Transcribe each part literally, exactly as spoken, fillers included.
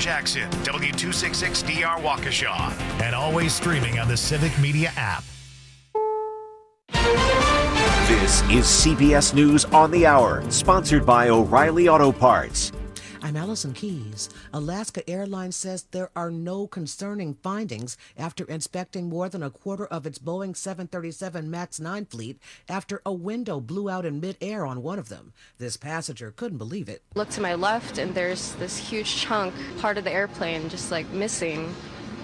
Jackson, W two sixty-six D R Waukesha, and always streaming on the Civic Media app. This is C B S News on the Hour, sponsored by O'Reilly Auto Parts. I'm Allison Keys. Alaska Airlines says there are no concerning findings after inspecting more than a quarter of its Boeing seven thirty-seven MAX nine fleet after a window blew out in midair on one of them. This passenger couldn't believe it. Look to my left and there's this huge chunk, part of the airplane, just like missing.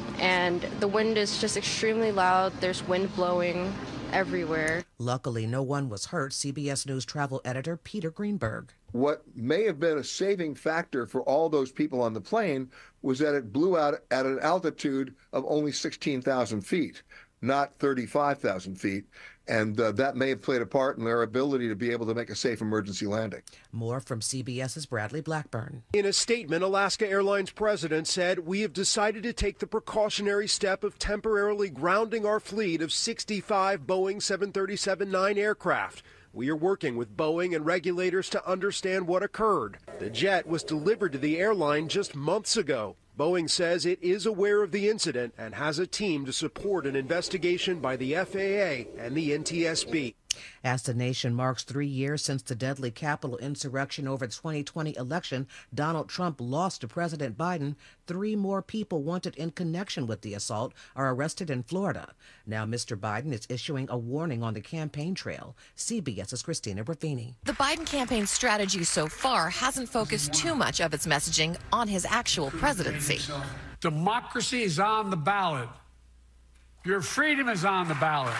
And the wind is just extremely loud. There's wind blowing everywhere. Luckily, no one was hurt. C B S News travel editor Peter Greenberg. What may have been a saving factor for all those people on the plane was that it blew out at an altitude of only sixteen thousand feet, not thirty-five thousand feet. And uh, that may have played a part in their ability to be able to make a safe emergency landing. More from CBS's Bradley Blackburn. In a statement, Alaska Airlines president said, "We have decided to take the precautionary step of temporarily grounding our fleet of sixty-five Boeing seven thirty-seven nine aircraft. We are working with Boeing and regulators to understand what occurred." The jet was delivered to the airline just months ago. Boeing says it is aware of the incident and has a team to support an investigation by the F A A and the N T S B. As the nation marks three years since the deadly Capitol insurrection over the twenty twenty election, Donald Trump lost to President Biden. Three more people wanted in connection with the assault are arrested in Florida. Now Mister Biden is issuing a warning on the campaign trail. CBS's Christina Ruffini. The Biden campaign strategy so far hasn't focused too much of its messaging on his actual presidency. Democracy is on the ballot. Your freedom is on the ballot.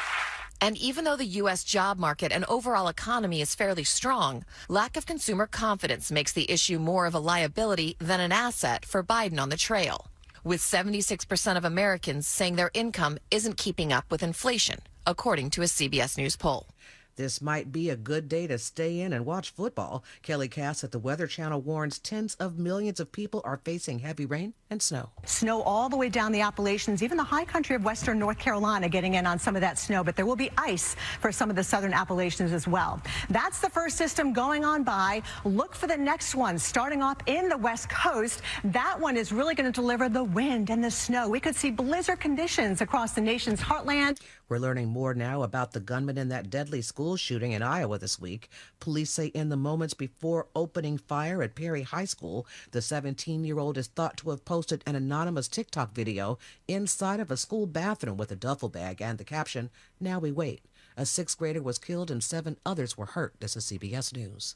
And even though the U S job market and overall economy is fairly strong, lack of consumer confidence makes the issue more of a liability than an asset for Biden on the trail, with seventy-six percent of Americans saying their income isn't keeping up with inflation, according to a C B S News poll. This might be a good day to stay in and watch football. Kelly Cass at the Weather Channel warns tens of millions of people are facing heavy rain and snow. Snow all the way down the Appalachians, even the high country of western North Carolina getting in on some of that snow, but there will be ice for some of the southern Appalachians as well. That's the first system going on by. Look for the next one starting off in the West Coast. That one is really going to deliver the wind and the snow. We could see blizzard conditions across the nation's heartland. We're learning more now about the gunman in that deadly school shooting in Iowa this week. Police say in the moments before opening fire at Perry High School, the seventeen-year-old is thought to have posted an anonymous TikTok video inside of a school bathroom with a duffel bag and the caption, "Now we wait." A sixth grader was killed and seven others were hurt. This is C B S News.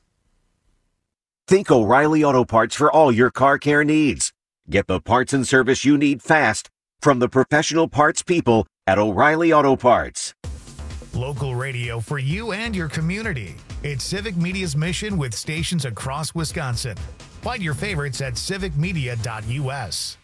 Think O'Reilly Auto Parts for all your car care needs. Get the parts and service you need fast from the professional parts people at O'Reilly Auto Parts. Local radio for you and your community. It's Civic Media's mission with stations across Wisconsin. Find your favorites at civic media dot U S.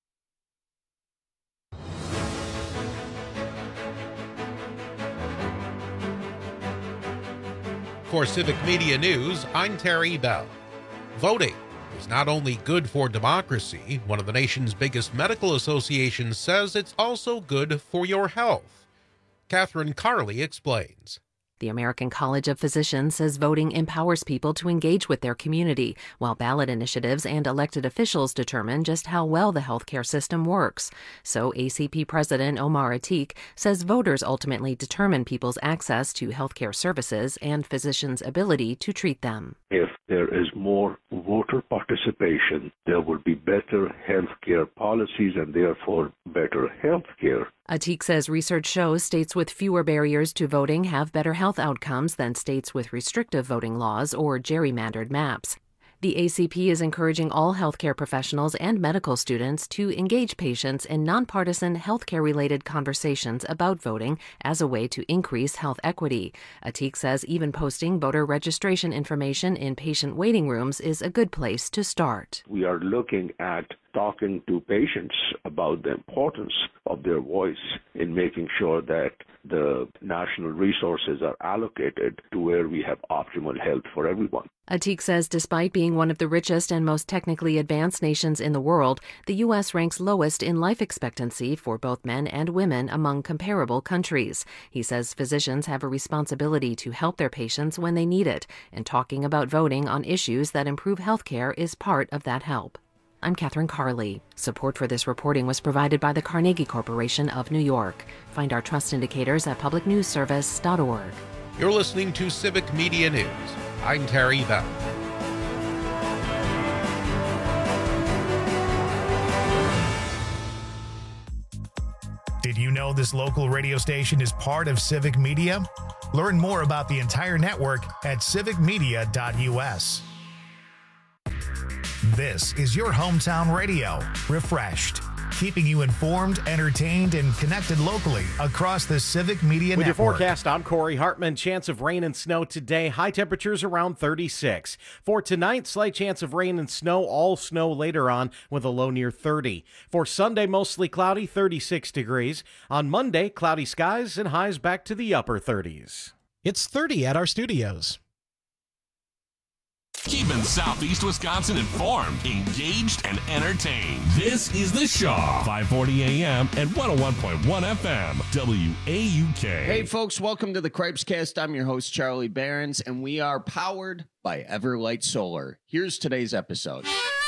For Civic Media News, I'm Terry Bell. Voting is not only good for democracy, one of the nation's biggest medical associations says it's also good for your health. Catherine Carley explains. The American College of Physicians says voting empowers people to engage with their community, while ballot initiatives and elected officials determine just how well the healthcare system works. So A C P President Omar Atiq says voters ultimately determine people's access to healthcare services and physicians' ability to treat them. If there is more voter participation, there will be better healthcare policies and therefore better healthcare. Atiq says research shows states with fewer barriers to voting have better health outcomes than states with restrictive voting laws or gerrymandered maps. The A C P is encouraging all healthcare professionals and medical students to engage patients in nonpartisan healthcare-related conversations about voting as a way to increase health equity. Atiq says even posting voter registration information in patient waiting rooms is a good place to start. We are looking at talking to patients about the importance of their voice in making sure that the national resources are allocated to where we have optimal health for everyone. Atiq says despite being one of the richest and most technically advanced nations in the world, the U S ranks lowest in life expectancy for both men and women among comparable countries. He says physicians have a responsibility to help their patients when they need it, and talking about voting on issues that improve health care is part of that help. I'm Catherine Carley. Support for this reporting was provided by the Carnegie Corporation of New York. Find our trust indicators at public news service dot org. You're listening to Civic Media News. I'm Terry Bell. Did you know this local radio station is part of Civic Media? Learn more about the entire network at civic media dot u s. This is your hometown radio, refreshed, keeping you informed, entertained, and connected locally across the Civic Media With Network. your forecast, I'm Corey Hartman. Chance of rain and snow today. High temperatures around thirty-six. For tonight, slight chance of rain and snow, all snow later on with a low near thirty. For Sunday, mostly cloudy, thirty-six degrees. On Monday, cloudy skies and highs back to the upper thirties. It's thirty at our studios. Keeping Southeast Wisconsin informed, engaged, and entertained. This is The Shaw, five forty A M and one oh one point one F M, W A U K. Hey, folks, welcome to the Cripescast. I'm your host, Charlie Behrens, and we are powered by Everlight Solar. Here's today's episode.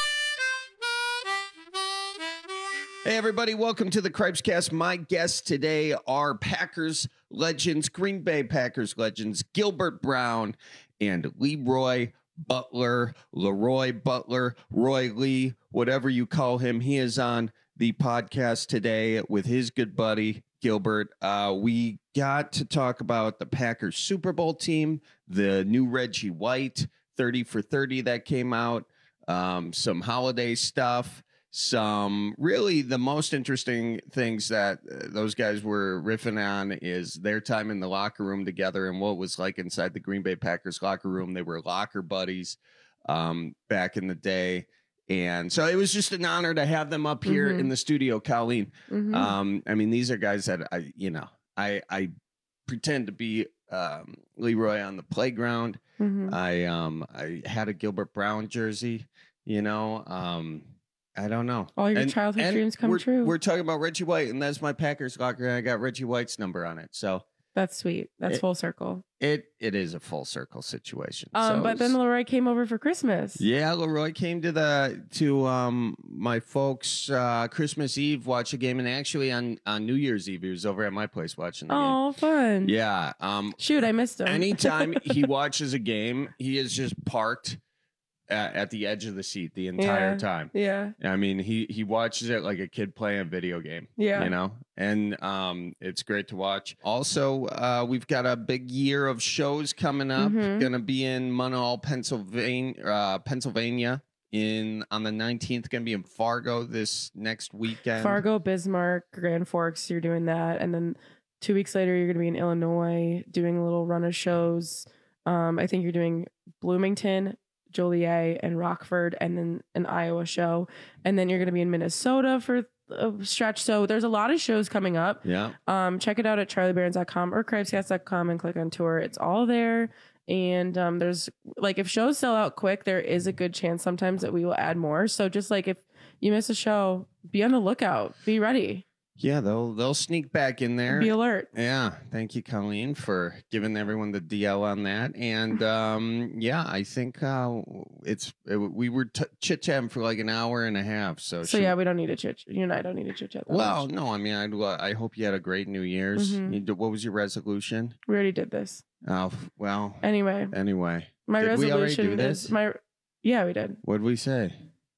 Hey, everybody, welcome to the Cripescast. My guests today are Packers legends, Green Bay Packers legends, Gilbert Brown and Leroy Butler, Leroy Butler, Roy Lee, whatever you call him. He is on the podcast today with his good buddy, Gilbert. Uh, we got to talk about the Packers Super Bowl team, the new Reggie White, thirty for thirty that came out, um, some holiday stuff, some really the most interesting things that uh, those guys were riffing on is their time in the locker room together and what it was like inside the Green Bay Packers locker room. They were locker buddies um, back in the day. And so it was just an honor to have them up here mm-hmm. in the studio, Colleen. Mm-hmm. Um, I mean, these are guys that I, you know, I, I pretend to be um, Leroy on the playground. Mm-hmm. I, um, I had a Gilbert Brown jersey, you know, um, I don't know. All your and, childhood and dreams come we're, true. We're talking about Reggie White, and that's my Packers locker, and I got Reggie White's number on it. So that's sweet. That's it, full circle. It It is a full circle situation. Um, so but then Leroy came over for Christmas. Yeah, Leroy came to the to um my folks' uh, Christmas Eve, watch a game, and actually on, on New Year's Eve, he was over at my place watching the oh, game. Oh, fun. Yeah. Um, Shoot, I missed him. Anytime he watches a game, he is just parked At, at the edge of the seat the entire yeah, time. Yeah. I mean, he, he watches it like a kid playing a video game. Yeah. You know, and um, it's great to watch. Also, uh, we've got a big year of shows coming up. Mm-hmm. Going to be in Monoll, Pennsylvania, uh, Pennsylvania in on the nineteenth. Going to be in Fargo this next weekend. Fargo, Bismarck, Grand Forks, you're doing that. And then two weeks later, you're going to be in Illinois doing a little run of shows. Um, I think you're doing Bloomington, Joliet, and Rockford, and then an Iowa show, and then you're going to be in Minnesota for a stretch. So there's a lot of shows coming up. Yeah. Um, check it out at charlie behrens dot com or cripescast dot com and click on tour. It's all there. And um, there's like if shows sell out quick, there is a good chance sometimes that we will add more. So just like if you miss a show, be on the lookout. Be ready. Yeah, they'll they'll sneak back in there. Be alert. Yeah, thank you, Colleen, for giving everyone the D L on that. And um, yeah, I think uh, it's it, we were t- chit chatting for like an hour and a half. So so she, yeah, we don't need to chit. You and I don't need to chit chat. Well, much. no, I mean, I I hope you had a great New Year's. Mm-hmm. You did, what was your resolution? We already did this. Oh well. Anyway. Anyway. My did resolution we already do is this? my. Yeah, we did. What'd we say?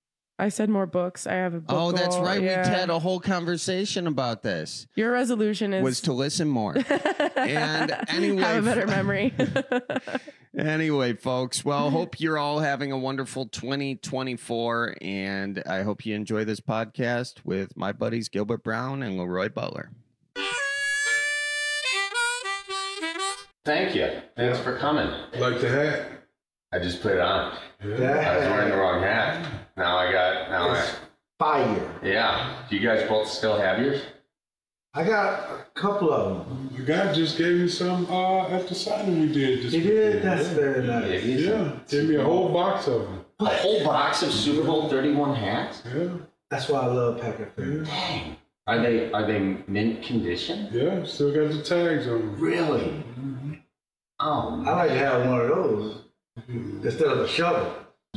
I said more books. I have a book. Oh, that's goal. right. Yeah. We had a whole conversation about this. Your resolution is was to listen more. And anyway, have a better memory. Anyway, folks, well, hope you're all having a wonderful twenty twenty-four, and I hope you enjoy this podcast with my buddies Gilbert Brown and Leroy Butler. Thank you. Thanks for coming. Like the hat? I just put it on. Yeah. I was wearing the wrong hat. Now I got, now it's I. Fire. Yeah. Do you guys both still have yours? I got a couple of them. The guy just gave me some uh, at the signing we did. This he did? That's very nice. Yeah. Gave me a whole box of them. A whole box of Super Bowl thirty-one hats? Yeah. That's why I love Packer fans. Dang. Are they, are they mint condition? Yeah. Still got the tags on them. Really? Mm-hmm. Oh, I like to have one of those instead of a shovel.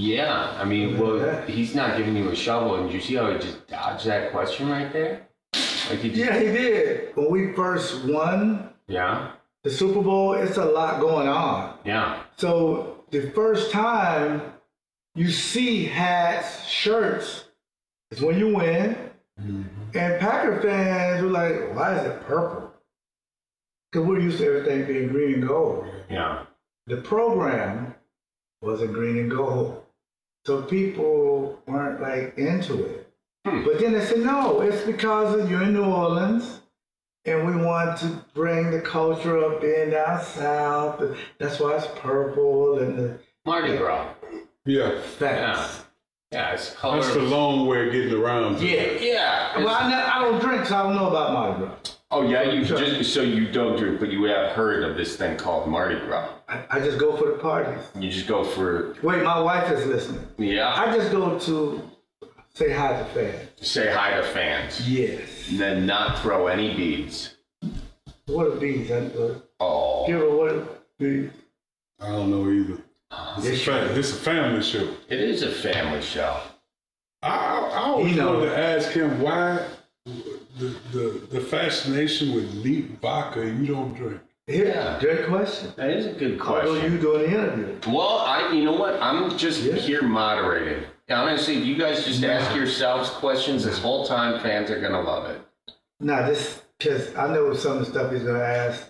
Yeah, I mean, well, he's not giving you a shovel, and you see how he just dodged that question right there? Like he just... Yeah, he did. When we first won yeah. the Super Bowl, it's a lot going on. Yeah. So the first time you see hats, shirts, is when you win. Mm-hmm. And Packer fans were like, why is it purple? Because we're used to everything being green and gold. Yeah. The program wasn't green and gold. So people weren't like into it. Hmm. But then they said, no, it's because of you're in New Orleans and we want to bring the culture of being down south. That's why it's purple and the Mardi Gras. Yeah. Facts. Yeah. Yeah, it's colors. That's the long way of getting around. Yeah. Yeah. Well, I, I don't drink, so I don't know about Mardi Gras. Oh, yeah, you just so you don't drink, but you have heard of this thing called Mardi Gras. I, I just go for the parties. You just go for... Wait, my wife is listening. Yeah? I just go to say hi to fans. Say hi to fans. Yes. And then not throw any beads. What are beads? I, uh, oh. Give her what are beads? I don't know either. This is a family show. It is a family show. I, I always wanted to ask him why the, the the fascination with neat vodka you don't drink. Yeah, good question. That is a good question. Although you doing the interview. Well, I you know what? I'm just yeah. here moderating. Honestly, if you guys just nah. ask yourselves questions this whole time, fans are gonna love it. Nah, this because I know some of the stuff he's gonna ask.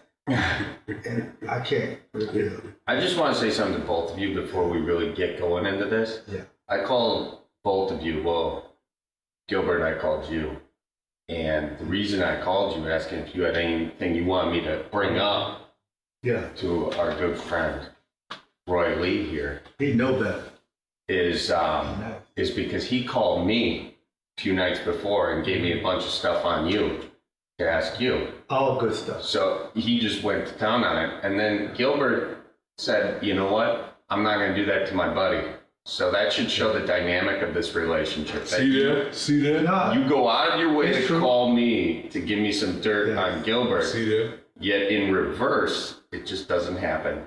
And I can't reveal it. I just want to say something to both of you before we really get going into this. Yeah. I called both of you, well, Gilbert, I called you. And the reason I called you asking if you had anything you want me to bring up yeah. to our good friend, Roy Lee here. He know better. Is, um, is because he called me a few nights before and gave me a bunch of stuff on you. To ask you. All good stuff. So he just went to town on it. And then Gilbert said, you know what? I'm not going to do that to my buddy. So that should show the dynamic of this relationship. See that? You, See that? No, you go out of your way to true. call me to give me some dirt yeah. on Gilbert. See that? Yet in reverse, it just doesn't happen.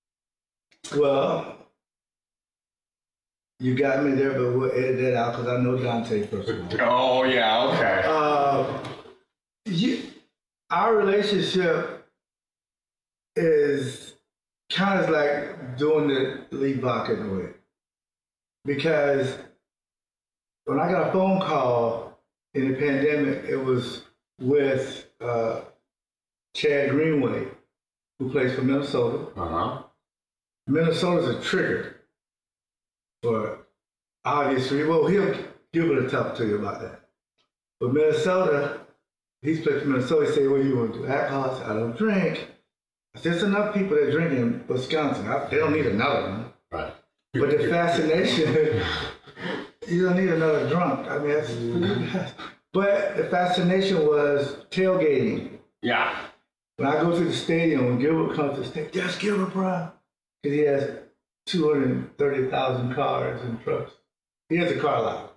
Well, you got me there, but we'll edit that out because I know Dante first of all. Oh, yeah, okay. Uh, You, our relationship is kind of like doing the lead vodka in a way. Because when I got a phone call in the pandemic, it was with uh, Chad Greenway, who plays for Minnesota. Uh-huh. Minnesota's a trigger for obvious reasons. Well, he'll Gilbert will talk to you about that. But Minnesota... He's played for Minnesota. He said, what do you want to do? Alcohol? I said, I don't drink. I said, there's enough people that drink in Wisconsin. I, they don't need another one. Right. But the fascination, you don't need another drunk. I mean, that's, but the fascination was tailgating. Yeah. When I go to the stadium, when Gilbert comes to the stadium, yes, Gilbert Brown. Because he has two hundred thirty thousand cars and trucks. He has a car lot.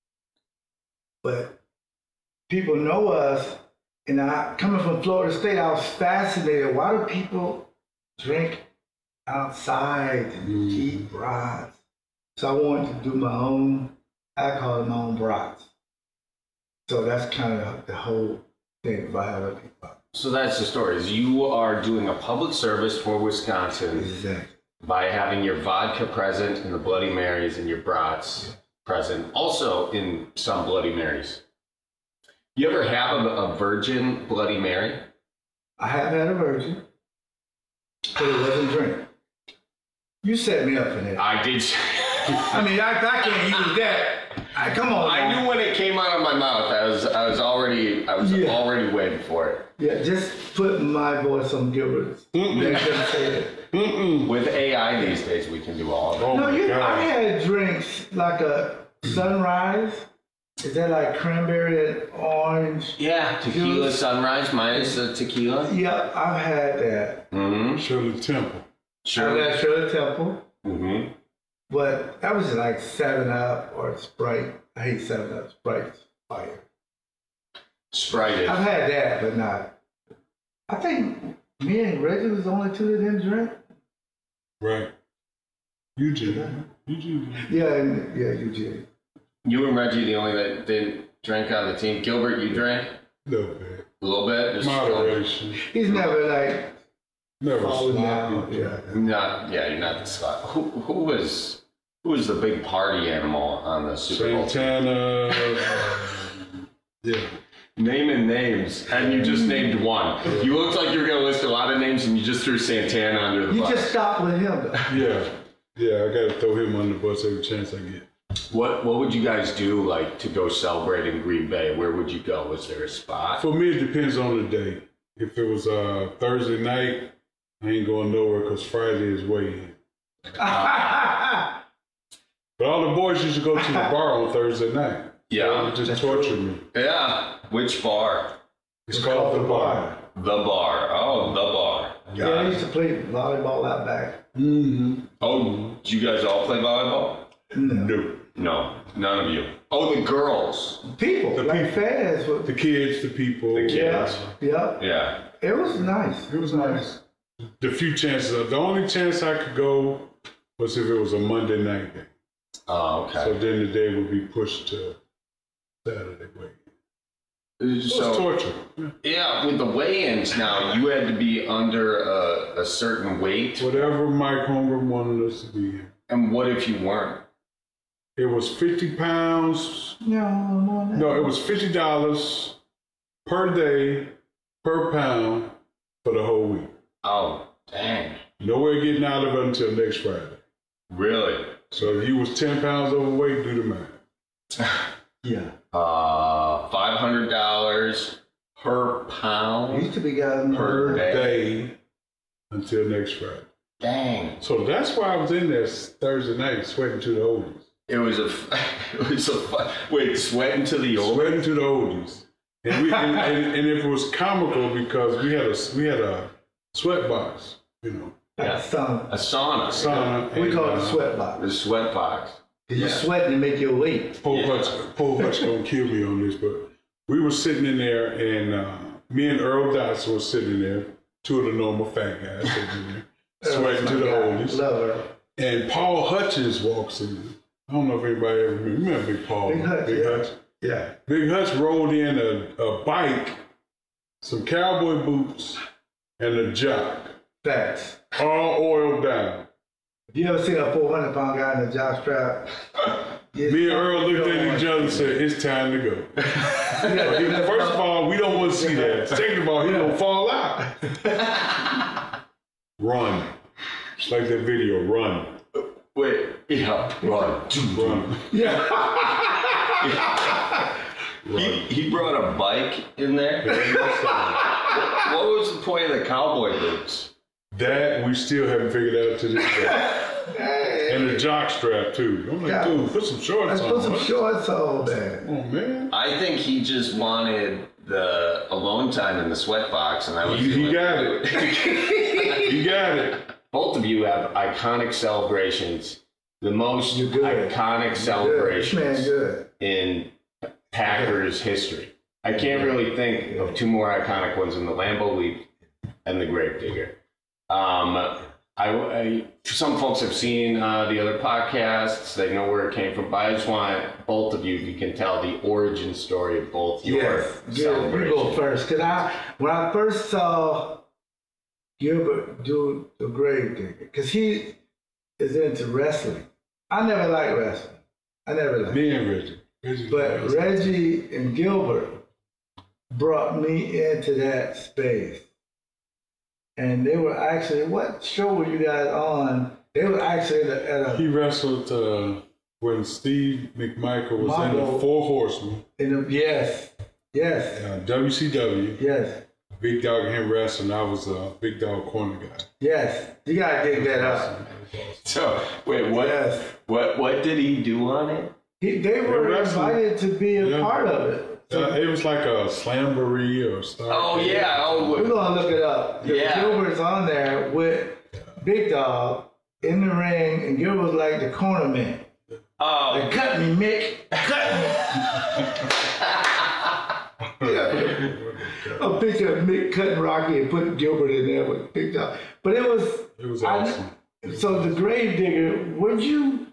But people know us, and I, coming from Florida State, I was fascinated. Why do people drink outside and mm. eat brats? So I wanted to do my own alcohol and my own brats. So that's kind of the whole thing about how other people. So that's the story. Is you are doing a public service for Wisconsin exactly. by having your vodka present in the Bloody Marys and your brats yeah. present, also in some Bloody Marys. You ever have a, a virgin Bloody Mary? I have had a virgin, but it wasn't drink. You set me up for that. I did. I mean, I, I can't use that. I, come on. I man. knew when it came out of my mouth. I was, I was already, I was yeah. already waiting for it. Yeah, just put my voice on Gilbert's. They couldn't say it. Mm-mm. With A I these days, we can do all of it. Oh no, you, I had drinks like a sunrise. Is that like cranberry and orange? Yeah, tequila juice? Sunrise minus the tequila. Yeah, I've had that. Mm-hmm. Shirley Temple. Shirley. I've had Shirley Temple. Mm-hmm. But that was like seven up or Sprite. I hate seven up. Sprite's fire. Sprite. I've had that, but not. I think me and Reggie was the only two that didn't drink. Right. You did. Eugene. Yeah, and, yeah, Eugene. You and Reggie the only that didn't drink on the team. Gilbert, you drank? A little bit. A little bit? Just Moderation. He's never like never falling sloppy. down. Yeah. Not yeah, you're not the spot. Who who was who was the big party animal on the Super Bowl? Santana. uh, yeah. Naming names, and you just named one. You looked like you were going to list a lot of names, and you just threw Santana under the You bus. just stop with him, though. Yeah. Yeah, I got to throw him under the bus every chance I get. What What would you guys do, like, to go celebrate in Green Bay? Where would you go? Was there a spot? For me, it depends on the day. If it was uh, Thursday night, I ain't going nowhere because Friday is weigh-in. Uh, But all the boys used to go to the bar on Thursday night. Yeah. They would just torture me. Yeah. Which bar? It's called the bar. The bar. Oh, the bar. Yeah, I used to play volleyball out back. Mm-hmm. Oh, did you guys all play volleyball? No. No, none of you. Oh, the girls. People, The like people. fans. Were, The kids, the people. The kids. yeah, Yeah. it was nice. It was nice. The few chances, the only chance I could go was if it was a Monday night game. Oh, okay. So then the day would be pushed to Saturday week. It was So- torture. Yeah, with the weigh-ins now, you had to be under a, a certain weight. Whatever Mike Holmgren wanted us to be. And what if you weren't? It was fifty pounds. No, more than that. No, it was fifty dollars per day, per pound for the whole week. Oh, dang. Nowhere getting out of it until next Friday. Really? So if you was ten pounds overweight, do the math. Yeah. Uh, five hundred dollars per pound Used to be guys per Per day. day until next Friday. Dang. So that's why I was in there Thursday night sweating to the oldies. It was a, it was a, wait, sweating to the old. Sweating to the oldies. And, we, and, and, and it was comical because we had a we had a sweat box, you know. Yeah. Sauna. A sauna. Sauna. We and, call it uh, a sweat box. The sweat box. Because you're sweating to make your weight. Paul Yeah. Hutch, Paul Hutch gonna kill me on this, but we were sitting in there, and uh, me and Earl Dotson was sitting there, two of the normal fat guys sitting in there, sweating to the oldies. Love her. And Paul Hutchins walks in. I don't know if anybody ever remember, remember Big Paul. Big Hutch, Big yeah. Hutch. Yeah. Big Hutch rolled in a, a bike, some cowboy boots, and a jock, Facts. all oiled down. You ever seen a four hundred pound guy in a jock strap? Yes. Me and Earl looked at each other and said, it's time to go. First of all, we don't want to see that. Second of all, he don't fall out. Run. It's like that video, run. Wait, yeah, run. Run. He, he brought a bike in there? What was the point of the cowboy boots? That we still haven't figured out to this day. And the jock strap too. I'm like, Yeah. dude, put some shorts Let's on. put some man. shorts on, man. Oh man. I think he just wanted the alone time in the sweat box, and I was. He, he like, got it. He got it. Both of you have iconic celebrations. The most You're good. iconic Good. celebrations Man, good. in Packers history. I can't really think of two more iconic ones in the Lambeau Leap and the Gravedigger. Um, I, I, some folks have seen uh, the other podcasts. They know where it came from. But I just want both of you, if you can tell the origin story of both your Yes. Good. You celebrations. go first. Because I, when I first saw Gilbert do the Gravedigger, because he is into wrestling. I never liked wrestling. I never liked Me and Reggie. Reggie But was- Reggie and Gilbert brought me into that space. And they were actually, what show were you guys on? They were actually at a, at a He wrestled uh, when Steve McMichael was in Michael. the Four Horsemen, in a, yes, yes, uh, W C W. yes, Big Dog and him wrestling. I was a Big Dog corner guy. yes. You gotta dig that up. So wait, what? Yes. What? What did he do on it? He, they were wrestling. invited to be a Yeah. part of it. So Uh, it was like a slamboree or stuff. Oh yeah. Oh, we're what- gonna look it up. Yeah. Gilbert's on there with Big Dog in the ring, and Gilbert was like the corner man. oh. Like, cut me, Mick. Cut me. Yeah. A picture of Mick cutting Rocky and putting Gilbert in there with Big Dog. But it was. It was I- awesome. so the Gravedigger, would you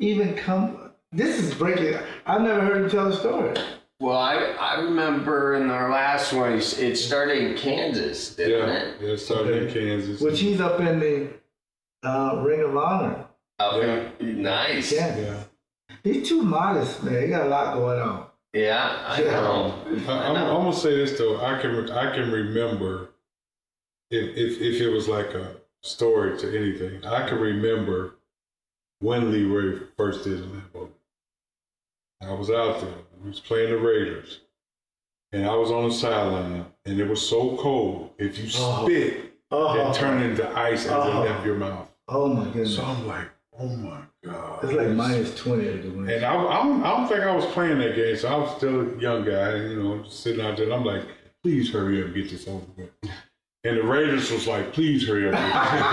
even come? This is breaking. I've never heard him tell a story. Well, I I remember in our last one, it started in Kansas, didn't yeah, it? Yeah, it started okay. in Kansas. Which he's up in the uh, Ring of Honor. Okay, yeah. Nice. Yeah. yeah. He's too modest, man. He got a lot going on. Yeah, I know. I, I'm, I'm gonna say this though. I can I can remember if if if it was like a story to anything. I can remember when Leroy first did in that boat. I was out there. We was playing the Raiders, and I was on the sideline, and it was so cold. If you Oh. spit, Oh. it turned into ice as Oh. it left your mouth. Oh my goodness. So I'm like, oh my God. It's like minus twenty at the win. And I, I, don't, I don't think I was playing that game, so I was still a young guy, you know, just sitting out there. And I'm like, please hurry up and get this over with. And the Raiders was like, please hurry up.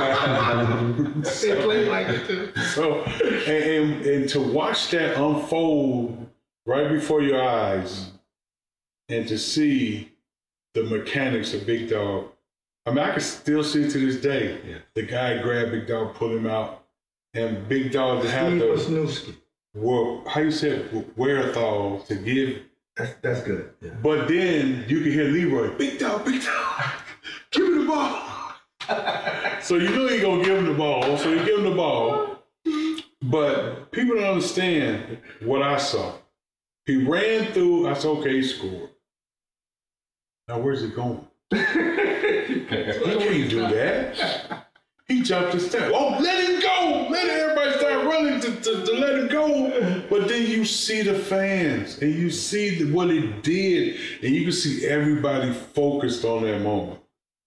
And get They played like it too. So, and, and, and to watch that unfold right before your eyes and to see the mechanics of Big Dog. I mean, I can still see it to this day. Yeah. The guy grabbed Big Dog, pulled him out, and Big Dog to have the, well, how you say it, wherewithal to give. That's, that's good. Yeah. But then you can hear Leroy, Big Dog, Big Dog, give me the ball. So you know he's going to give him the ball, so he give him the ball. But people don't understand what I saw. He ran through, I said, okay, he scored. Now where's he going? He can't do that. He jumped the step. Oh, let him go! Let everybody start running to, to, to let him go. But then you see the fans and you see the, what it did, and you can see everybody focused on that moment.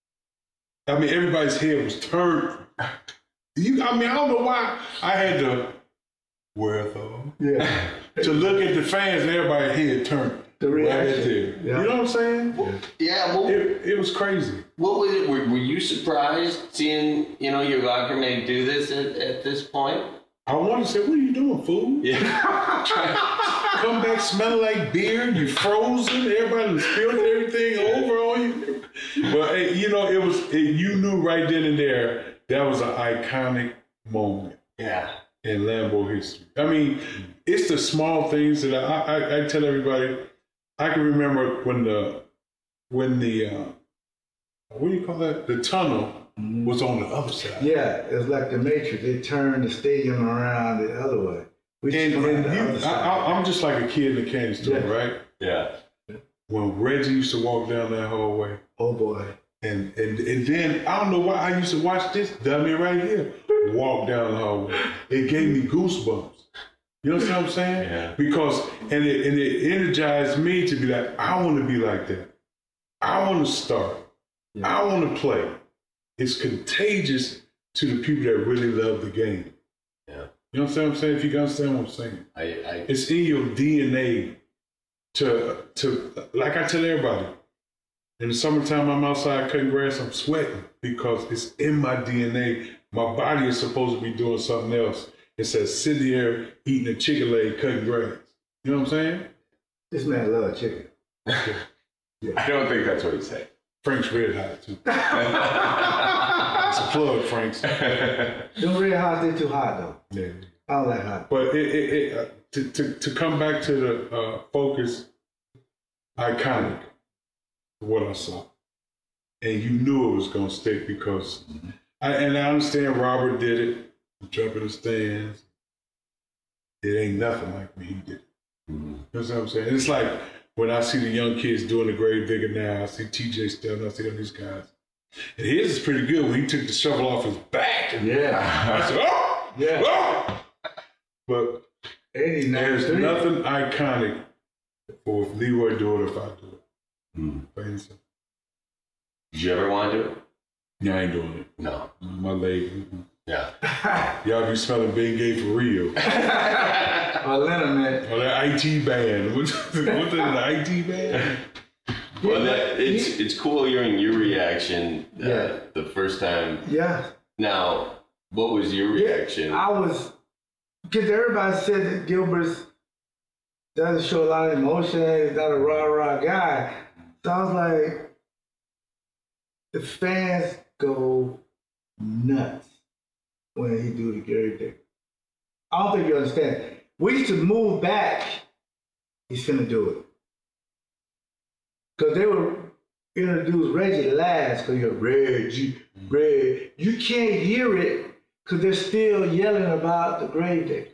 I mean, everybody's head was turned. You, I mean, I don't know why I had to wherewithal yeah. to look at the fans and everybody's head turned. The reaction. Right there. Yeah. You know what I'm saying? Well, yeah. Well, it, it was crazy. What was it? Were, were you surprised seeing, you know, your locker mate do this at, at this point? I wanted to say, what are you doing, fool? Yeah. Come back smelling like beer, you frozen, everybody spilled everything over on you. But, hey, you know, it was, it, you knew right then and there, that was an iconic moment. Yeah. In Lambeau history. I mean, it's the small things that I, I, I tell everybody. I can remember when the, when the, uh, what do you call that? The tunnel was on the other side. Yeah, it was like the Matrix. They turned the stadium around the other way. We and and the you, other side. I, I'm just like a kid in the candy store, Yeah. right? Yeah. When Reggie used to walk down that hallway. Oh boy. And, and and then, I don't know why, I used to watch this dummy right here walk down the hallway. It gave me goosebumps. You know what I'm saying? Yeah. Because, and it, and it energized me to be like, I want to be like that. I want to start. Yeah. I want to play. It's contagious to the people that really love the game. Yeah. You know what I'm saying? If you can understand what I'm saying. I, I, it's in your D N A to, to, like I tell everybody, in the summertime, I'm outside cutting grass, I'm sweating because it's in my D N A. My body is supposed to be doing something else. It says sitting here eating a chicken leg, cutting grass. You know what I'm saying? This man loves chicken. yeah. I don't think that's what he said. Frank's Red Hot, too. It's a plug, Frank's. Them Red Hot, they're too hot, though. Yeah. I don't like hot. But it, it, it, uh, to, to, to come back to the uh, focus, iconic, what I saw. And you knew it was going to stick because, mm-hmm. I, and I understand Robert did it. Jump in the stands. It ain't nothing like when he did it. Mm-hmm. You know what I'm saying? It's like when I see the young kids doing the grave digger now, I see T J Stephens, I see all these guys. And his is pretty good when he took the shovel off his back. Yeah. I said, oh! Yeah. Oh! But there's nothing iconic for if Leroy do it, if I do it. Mm. Did you ever want to do it? Yeah, I ain't doing it. No. My leg. Mm-hmm. Yeah. Y'all be smelling Big Gay for real. Or Leonard, or that I T band. What's that, an I T band? Well, that, it's it's cool hearing your reaction uh, yeah. the first time. Yeah. Now, what was your reaction? Yeah, I was, because everybody said that Gilbert doesn't show a lot of emotion, he's not a rah-rah guy. So I was like, the fans go nuts when he do the Gary Dick. I don't think you understand. We used to move back. He's finna do it. Because they were introduced Reggie last, because you're Reggie, Reggie. You can't hear it because they're still yelling about the grave digger.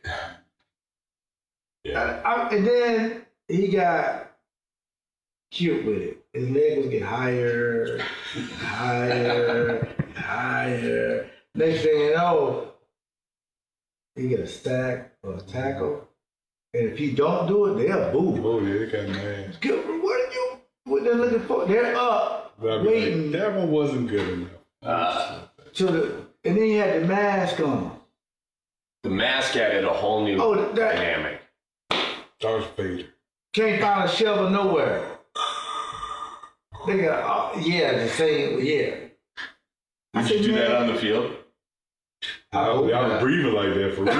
Yeah. I, I, and then he got cute with it. His leg was getting higher, higher, higher. Next thing you know, he get a sack or a tackle. And if he don't do it, they'll boo. Oh, yeah, they got mad. Gilbert, what are you, what they're looking for? They're up, waiting. Like, that one wasn't good enough. Uh, so the, and then you had the mask on. The mask added a whole new oh, that, dynamic. Darth Vader. Can't find a shovel nowhere. They got, oh, yeah, the same, yeah. Did I you said, do man, that on the field? I, I was breathing like that for real.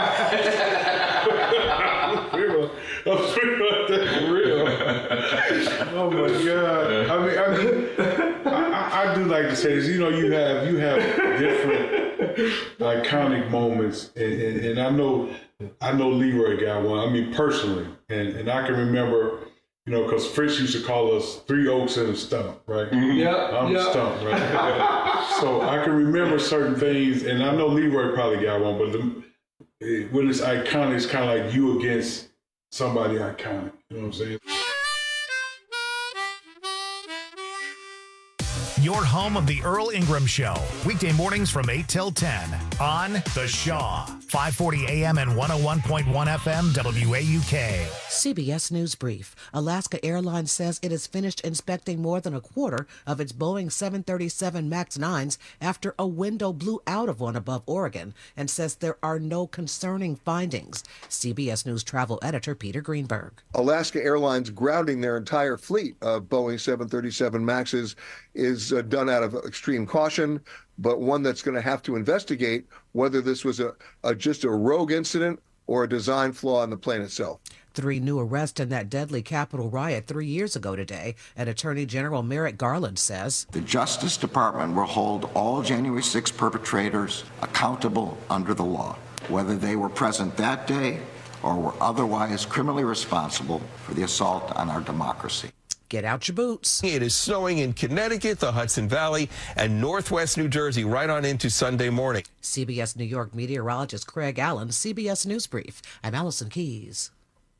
I was breathing like that for real. Oh my God. I mean, I, mean I, I, I do like to say this. You know, you have you have different iconic moments, and, and, and I know I know Leroy got one. I mean, personally, and, and I can remember. You know, because Fritz used to call us three oaks and a stump, right? Yeah, I'm yeah. a stump, right? So I can remember certain things, and I know Leroy probably got one, but the, when it's iconic, it's kind of like you against somebody iconic. You know what I'm saying? Your home of the Earl Ingram Show, weekday mornings from eight till ten on The Shaw, five forty A M and one oh one point one F M W A U K. C B S News Brief. Alaska Airlines says it has finished inspecting more than a quarter of its Boeing seven thirty-seven MAX nines after a window blew out of one above Oregon, and says there are no concerning findings. C B S News travel editor Peter Greenberg. Alaska Airlines grounding their entire fleet of Boeing seven thirty-seven MAXes is uh, done out of extreme caution, but one that's going to have to investigate whether this was a, a just a rogue incident or a design flaw in the plane itself. Three new arrests in that deadly Capitol riot three years ago today, and Attorney General Merrick Garland says the Justice Department will hold all January sixth perpetrators accountable under the law, whether they were present that day or were otherwise criminally responsible for the assault on our democracy. Get out your boots. It is snowing in Connecticut, the Hudson Valley, and northwest New Jersey right on into Sunday morning. C B S New York meteorologist Craig Allen, C B S News Brief. I'm Allison Keys.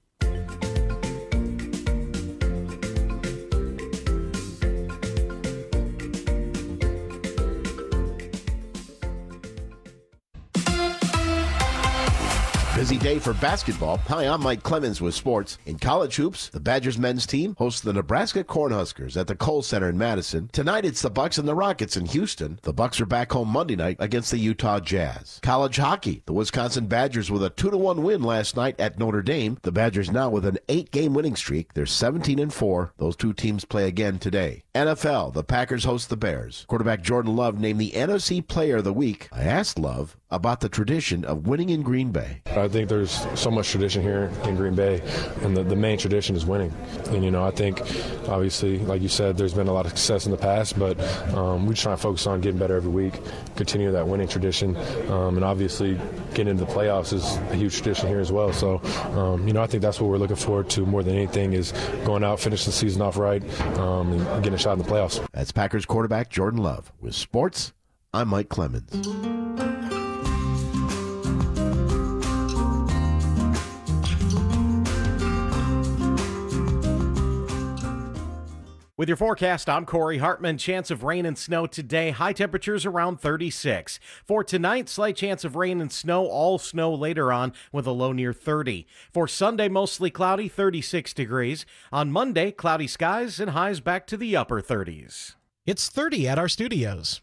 Busy day for basketball. Hi, I'm Mike Clemens with sports. In college hoops, the Badgers men's team hosts the Nebraska Cornhuskers at the Kohl Center in Madison. Tonight, it's the Bucks and the Rockets in Houston. The Bucks are back home Monday night against the Utah Jazz. College hockey, the Wisconsin Badgers with a two to one win last night at Notre Dame. The Badgers now with an eight-game winning streak. They're seventeen and four. Those two teams play again today. N F L, the Packers host the Bears. Quarterback Jordan Love named the N F C Player of the Week. I asked Love about the tradition of winning in Green Bay. I think there's so much tradition here in Green Bay, and the, the main tradition is winning. And, you know, I think, obviously, like you said, there's been a lot of success in the past, but um, we try to focus on getting better every week, continue that winning tradition, um, and obviously getting into the playoffs is a huge tradition here as well. So, um, you know, I think that's what we're looking forward to more than anything is going out, finish the season off right, um, and getting a shot in the playoffs. That's Packers quarterback Jordan Love. With sports, I'm Mike Clemens. With your forecast, I'm Corey Hartman. Chance of rain and snow today. High temperatures around thirty-six. For tonight, slight chance of rain and snow. All snow later on with a low near thirty. For Sunday, mostly cloudy, thirty-six degrees. On Monday, cloudy skies and highs back to the upper thirties. It's thirty at our studios.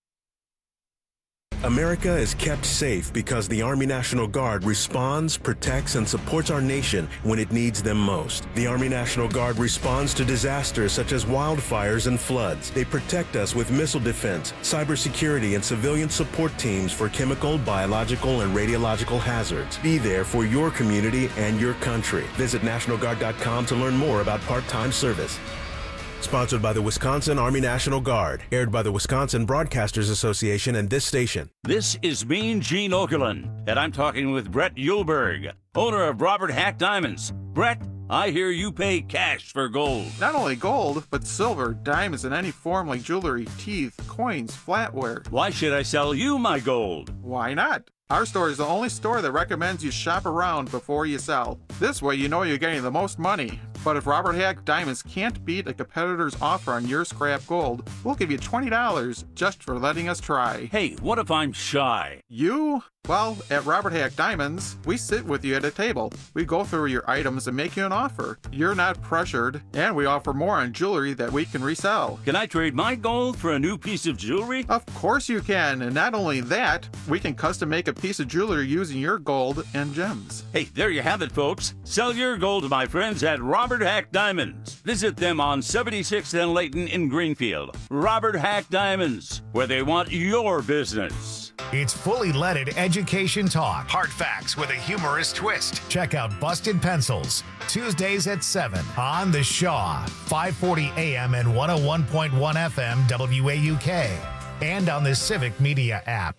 America is kept safe because the Army National Guard responds, protects, and supports our nation when it needs them most. The Army National Guard responds to disasters such as wildfires and floods. They protect us with missile defense, cybersecurity, and civilian support teams for chemical, biological, and radiological hazards. Be there for your community and your country. Visit National Guard dot com to learn more about part-time service. Sponsored by the Wisconsin Army National Guard. Aired by the Wisconsin Broadcasters Association and this station. This is Mean Gene Okerlund, and I'm talking with Brett Yulberg, owner of Robert Hack Diamonds. Brett, I hear you pay cash for gold. Not only gold, but silver, diamonds in any form like jewelry, teeth, coins, flatware. Why should I sell you my gold? Why not? Our store is the only store that recommends you shop around before you sell. This way you know you're getting the most money. But if Robert Hack Diamonds can't beat a competitor's offer on your scrap gold, we'll give you twenty dollars just for letting us try. Hey, what if I'm shy? You? Well, at Robert Hack Diamonds, we sit with you at a table. We go through your items and make you an offer. You're not pressured, and we offer more on jewelry that we can resell. Can I trade my gold for a new piece of jewelry? Of course you can, and not only that, we can custom make a piece of jewelry using your gold and gems. Hey, there you have it, folks. Sell your gold to my friends at Robert Hack Diamonds. Visit them on seventy-sixth and Layton in Greenfield. Robert Hack Diamonds, where they want your business. It's fully leaded education talk. Hard facts with a humorous twist. Check out Busted Pencils, Tuesdays at seven on The Shaw, five forty A M and one oh one point one F M W A U K, and on the Civic Media app.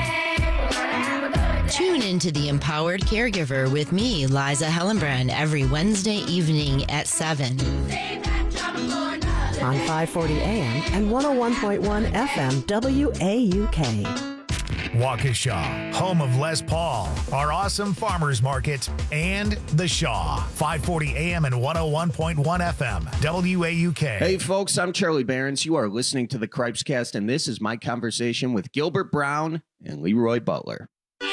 Tune into The Empowered Caregiver with me, Liza Hellenbrand, every Wednesday evening at seven. On five forty A M and one oh one point one F M W A U K. Waukesha, home of Les Paul, our awesome farmers market, and The Shaw, five forty A M and one oh one point one F M, W A U K. Hey, folks, I'm Charlie Behrens. You are listening to the Cripescast, and this is my conversation with Gilbert Brown and Leroy Butler.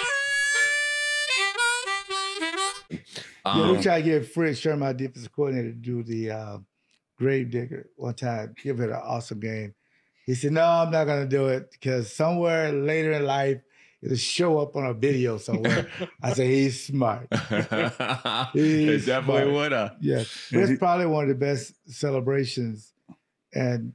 Yeah, we tried to get Fred Sherman, our defensive coordinator, to do the uh, grave digger one time, give it an awesome game. He said, no, I'm not going to do it because somewhere later in life, it'll show up on a video somewhere. I said, he's smart. He's it definitely smart. would have. Yes. It's probably one of the best celebrations and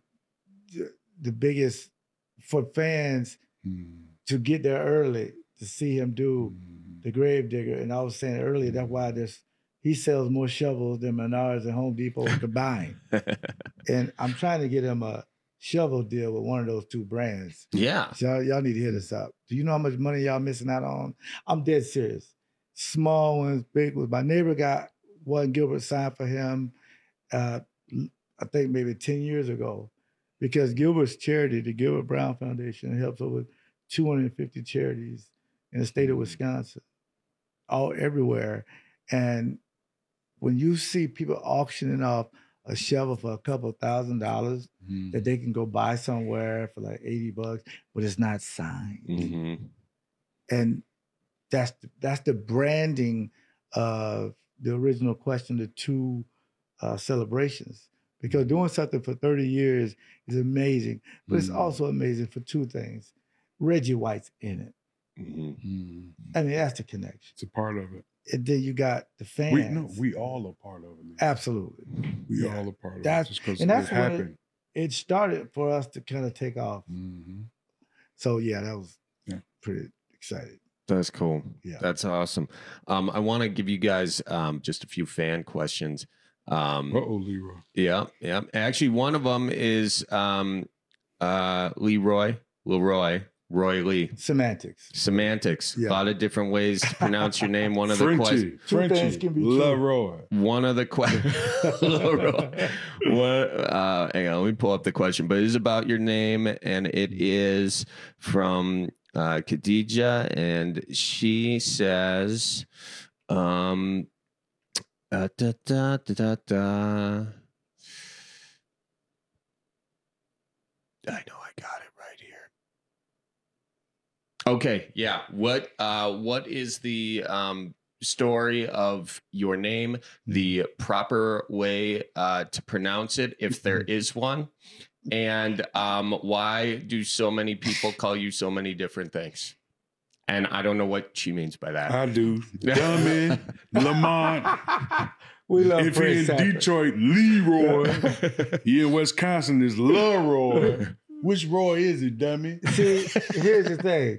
the biggest for fans mm. to get there early to see him do mm. the grave digger. And I was saying earlier, that's why this, he sells more shovels than Menards and Home Depot combined. And I'm trying to get him a shovel deal with one of those two brands. Yeah. So y'all, y'all need to hit us up. Do you know how much money y'all missing out on? I'm dead serious. Small ones, big ones. My neighbor got one Gilbert signed for him, uh, I think maybe ten years ago, because Gilbert's charity, the Gilbert Brown Foundation, helps over two hundred fifty charities in the state of Wisconsin, all everywhere. And when you see people auctioning off a shovel for a couple thousand dollars mm-hmm. that they can go buy somewhere for like eighty bucks, but it's not signed. Mm-hmm. And that's the, that's the branding of the original question, the two uh, celebrations. Because doing something for thirty years is amazing, but mm-hmm. it's also amazing for two things. Reggie White's in it. Mm-hmm. I mean, that's the connection. It's a part of it. And then you got the fans. We, no, we all are part of it. Absolutely. We yeah. all are part of that's, it. Just because it that's happened. It, it started for us to kind of take off. Mm-hmm. So, yeah, that was yeah. pretty exciting. That's cool. Yeah. That's awesome. Um, I want to give you guys um, just a few fan questions. Um, Uh-oh, Leroy. Yeah, yeah. Actually, one of them is um, uh, Leroy, Leroy. Roy Lee. Semantics. Semantics. Yeah. A lot of different ways to pronounce your name. One of Frenchie. the questions. Frenchie. Leroy. One of the questions. Leroy. What? Uh, hang on. Let me pull up the question. But it is about your name, and it is from uh, Khadija, and she says, um, uh, da, da, da, da, da. I know I got it. Okay, yeah. What uh what is the um story of your name, the proper way uh to pronounce it if there is one, and um why do so many people call you so many different things? And I don't know what she means by that. I do. Dummy, Lamont. We love if you're in Sanford. Detroit, Leroy. You're in Wisconsin, it's Leroy. Which Roy is it, dummy? See, here's the thing.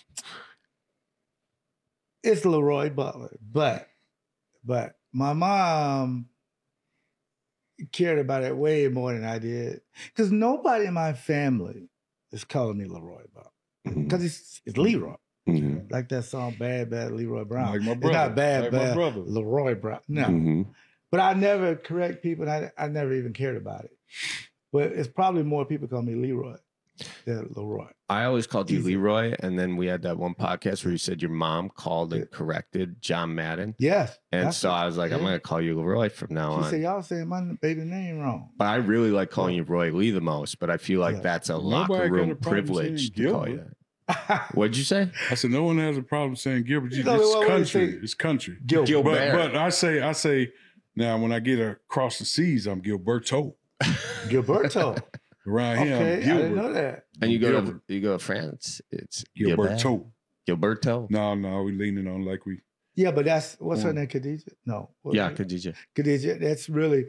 It's Leroy Butler, but but my mom cared about it way more than I did. Because nobody in my family is calling me Leroy Bell. Because it's, it's Leroy. Mm-hmm. Like that song, Bad, Bad Leroy Brown. Like my It's brother. not Bad, Like my Bad brother. Leroy Brown. No. Mm-hmm. But I never correct people, and I, I never even cared about it. But it's probably more people call me Leroy than Leroy. I always called you Leroy, and then we had that one podcast where you said your mom called and corrected John Madden. Yes. And that's so it. I was like, I'm Yeah. going to call you Leroy from now She on. said, y'all saying my baby name wrong. But I really like calling you Roy Lee the most, but I feel like Yeah. that's a Nobody locker got a room problem privilege to saying call you Gilbert. that. What'd you say? I said no one has a problem saying Gilbert. You It's know what way to country. say It's country. Gilbert. Gilbert. But, but I say I say now when I get across the seas, I'm Gilberto. Gilberto. Around here, Okay, I'm I Gilbert. didn't know that. And you go to Gilbert. you go to France, it's Gilberto. Gilbert. Gilberto. No, no, we leaning on like we. Yeah, but that's, what's her Mm. name, Khadijah? No. What- Yeah, Khadijah. Khadijah, that's really,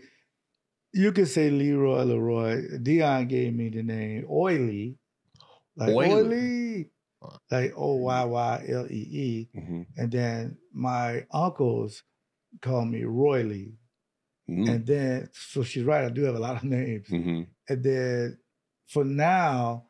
you could say Leroy, Leroy. Dion gave me the name Oily. Like Oily. Oily. Like O Y Y L E E. Mhm. And then my uncles call me Royly. Mm. And then, so she's right, I do have a lot of names. Mm-hmm. And then for now,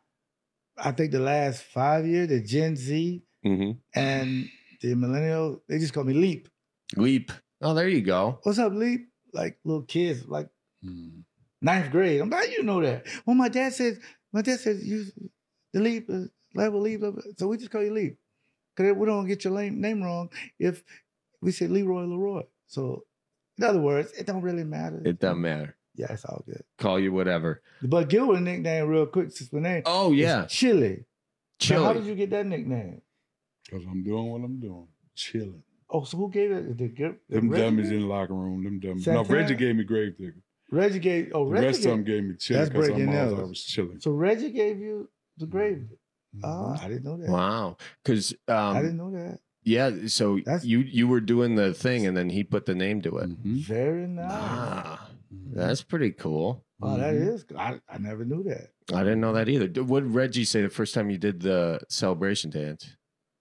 I think the last five years, the Gen Z Mm-hmm. and the millennial, they just call me Leap. Leap. Oh, there you go. What's up, Leap? Like little kids, like Mm. ninth grade. I'm like, you know that. Well, my dad said, my dad said, you, the Leap, uh, level Leap. level. So we just call you Leap. Because we don't get your name, name wrong if we say Leroy, Leroy. So in other words, it don't really matter. It doesn't matter. Yeah, it's all good. Call you whatever. But Gilbert nickname real quick, since my name. Oh, yeah. is Chili. Chili. Now, how did you get that nickname? Because I'm doing what I'm doing. Chilling. Oh, so who gave it? The, the Them Reggie dummies gave- in the locker room. Them dummies. Santana? No, Reggie gave me Gravedigger. Reggie gave. Oh, The Reggie rest of gave, them gave me chilling That's because I'm breaking always, I news. was chilling. So Reggie gave you the grave. Mm-hmm. Oh, I didn't know that. Wow. Because I um, didn't know that. yeah, so That's- you you were doing the thing, and then he put the name to it. Mm-hmm. Very nice. Ah, that's pretty cool. Oh, that Mm-hmm. is. I, I never knew that. I didn't know that either. D- What did Reggie say the first time you did the celebration dance?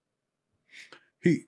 He,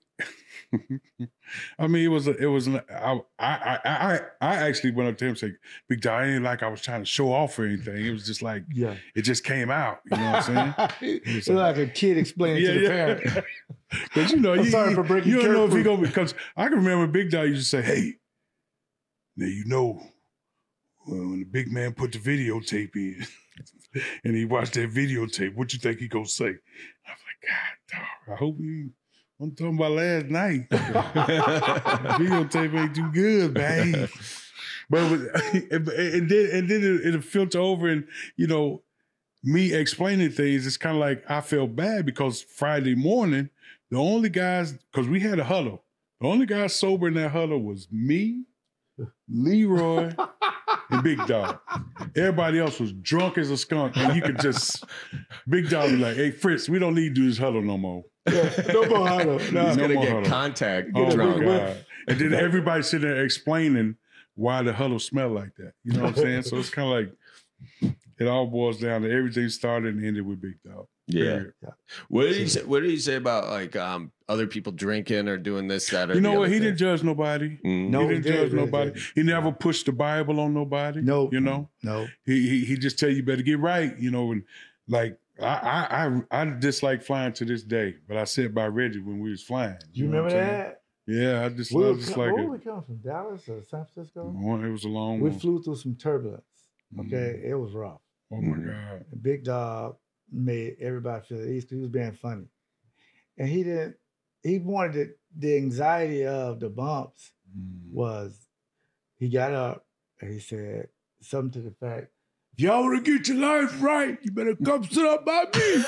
I mean, it was a, it was an, I, I I I I actually went up to him and said, "Big Dog, it ain't like I was trying to show off or anything. It was just like Yeah. it just came out. You know what I'm saying? It's like a kid explaining to the parent. Because you know, I'm you, sorry for breaking you don't know if he character. gonna because I can remember Big Dog used to say, "Hey, now you know when the big man put the videotape in, and he watched that videotape, what you think he gonna say?" I was like, "God, dog, I hope he." I'm talking about last night. Videotape ain't too good, man. But it was, and then and then it, it'll filter over, and you know, me explaining things. It's kind of like I felt bad because Friday morning, the only guys, because we had a huddle, the only guys sober in that huddle was me, Leroy, and Big Dog. Everybody else was drunk as a skunk, and you could just Big Dog was like, "Hey Fritz, we don't need to do this huddle no more." No more huddle. No. He's gonna more get huddle. contact Oh drunk. my God. And then everybody sitting there explaining why the huddle smelled like that. You know what I'm saying? So it's kind of like it all boils down to everything started and ended with Big Dog. Yeah. Period. What did he say? What did he say about like um other people drinking or doing this, that, or You know the what? other He thing? didn't judge nobody. Mm. No, he he didn't did, judge did, nobody. did. He never pushed the Bible on nobody. No. You know? No. He he, he just tell you better get right, you know, and like I, I I I dislike flying to this day, but I said by Reggie when we was flying. You know remember what I'm saying? that? Yeah, I just, We I were, just co- like where it. were we coming from? Dallas or San Francisco? One, it was a long We one. flew through some turbulence. Okay, it was rough. Oh my God. And Big Dog made everybody feel at ease because he was being funny, and he didn't. He wanted the, the anxiety of the bumps was. He got up and he said something to the fact, "If y'all want to get your life right, you better come sit up by me."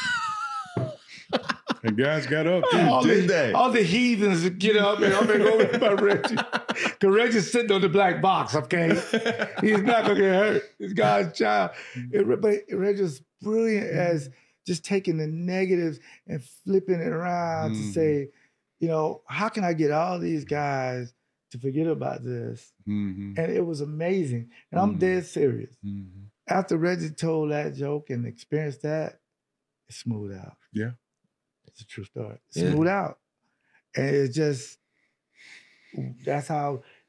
And guys got up too. all, Did the, they? all the heathens would get up and I'm gonna go with my Reggie. Because Reggie's sitting on the black box, okay? He's not gonna get hurt. He's God's child. It- But Reggie's brilliant as just taking the negatives and flipping it around to Mhm. say, you know, how can I get all these guys to forget about this? Mm-hmm. And it was amazing. And I'm Mhm. dead serious. Mm-hmm. After Reggie told that joke and experienced that, it smoothed out. Yeah. It's a true story. Yeah. Smooth out. And it's just, that's how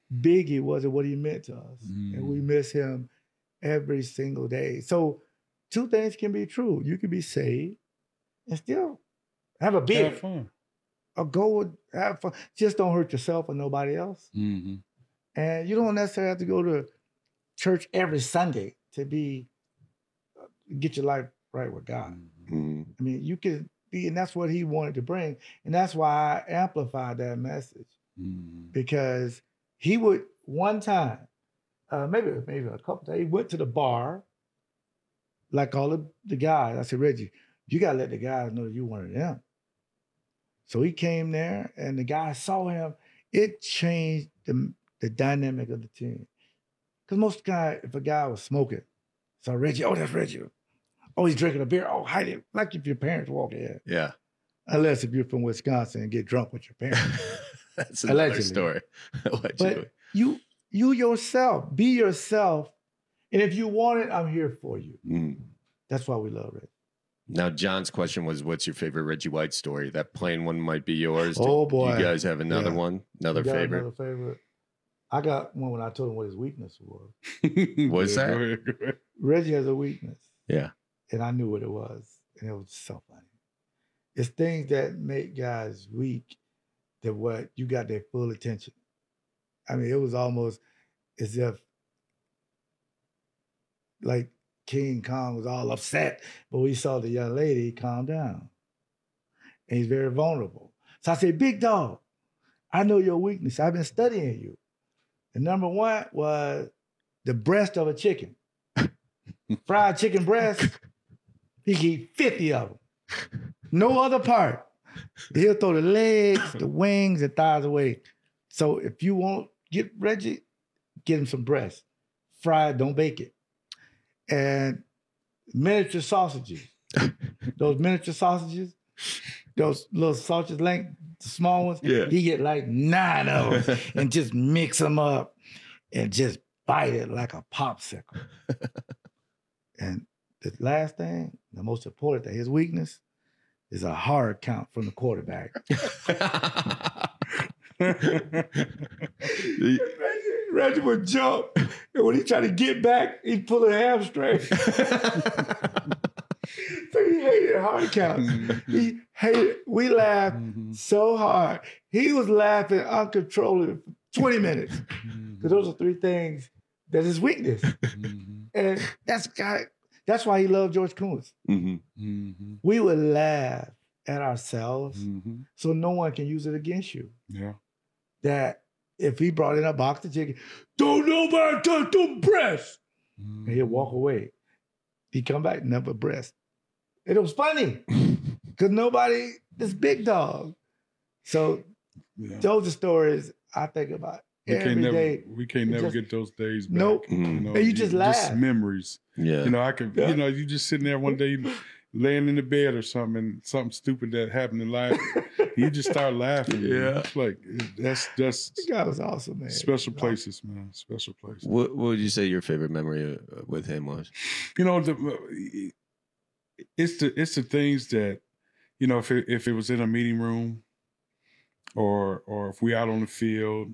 big he was and what he meant to us. Mm. And we miss him every single day. So two things can be true. You can be saved and still have a beer. Have fun. Or go with, have fun. Just don't hurt yourself or nobody else. Mm-hmm. And you don't necessarily have to go to church every Sunday to be, get your life right with God. Mm-hmm. I mean, you can be, and that's what he wanted to bring. And that's why I amplified that message. Mm-hmm. Because he would, one time, uh, maybe maybe a couple times, he went to the bar, like all the, the guys. I said, Reggie, you got to let the guys know that you one of them. So he came there, and the guys saw him. It changed the, the dynamic of the team. Because most guy, if a guy was smoking, saw Reggie, oh, that's Reggie. Oh, he's drinking a beer. Oh, hide it. Like if your parents walk in. Yeah. Unless if you're from Wisconsin and get drunk with your parents. That's another Allegedly. story. Allegedly. But you, you yourself, be yourself. And if you want it, I'm here for you. Mm. That's why we love Reggie. Now, John's question was, what's your favorite Reggie White story? That plain one might be yours. Oh, Do boy. You guys have another Yeah. one? Another You got favorite? Another favorite. I got one when I told him what his weakness was. What's Yeah, that? go ahead, go ahead. Reggie has a weakness. Yeah. And I knew what it was. And it was so funny. It's things that make guys weak that what you got their full attention. I mean, it was almost as if like King Kong was all upset, but we saw the young lady, he calmed down. And he's very vulnerable. So I said, big dog, I know your weakness. I've been studying you. And number one was the breast of a chicken. Fried chicken breast, he can eat fifty of them. No other part. He'll throw the legs, the wings, and thighs away. So if you want, get Reggie, get him some breast. Fried, don't bake it. And miniature sausages. Those miniature sausages, those little sausage length, the small ones, Yeah. he get like nine of them and just mix them up and just bite it like a popsicle. And the last thing, the most important thing, his weakness is a hard count from the quarterback. Reggie, Reggie would jump, and when he tried to get back, he'd pull a hamstring. So he hated hard counts. He hated, we laughed so hard. He was laughing uncontrollably for twenty minutes. Because those are three things that is weakness. And that's guy, that's why he loved George Coons. Mm-hmm. We would laugh at ourselves so no one can use it against you. Yeah. That if he brought in a box of chicken, don't nobody touch the breast. And he'd walk away. He'd come back, never breast. And it was funny because nobody, this big dog. So Yeah. those are stories I think about We every can't never, day. we can't It never just- get those days back. Nope. You know, And you just laugh. memories. Yeah. You know, I could, you know, you just sitting there one day laying in the bed or something, and something stupid that happened in life, you just start laughing. Yeah. It's like, that's, that's That guy was awesome, man. special places, man. Special places. What, what would you say your favorite memory uh, with him was? You know, the, it's the it's the things that, you know, if it, if it was in a meeting room, or or if we out on the field,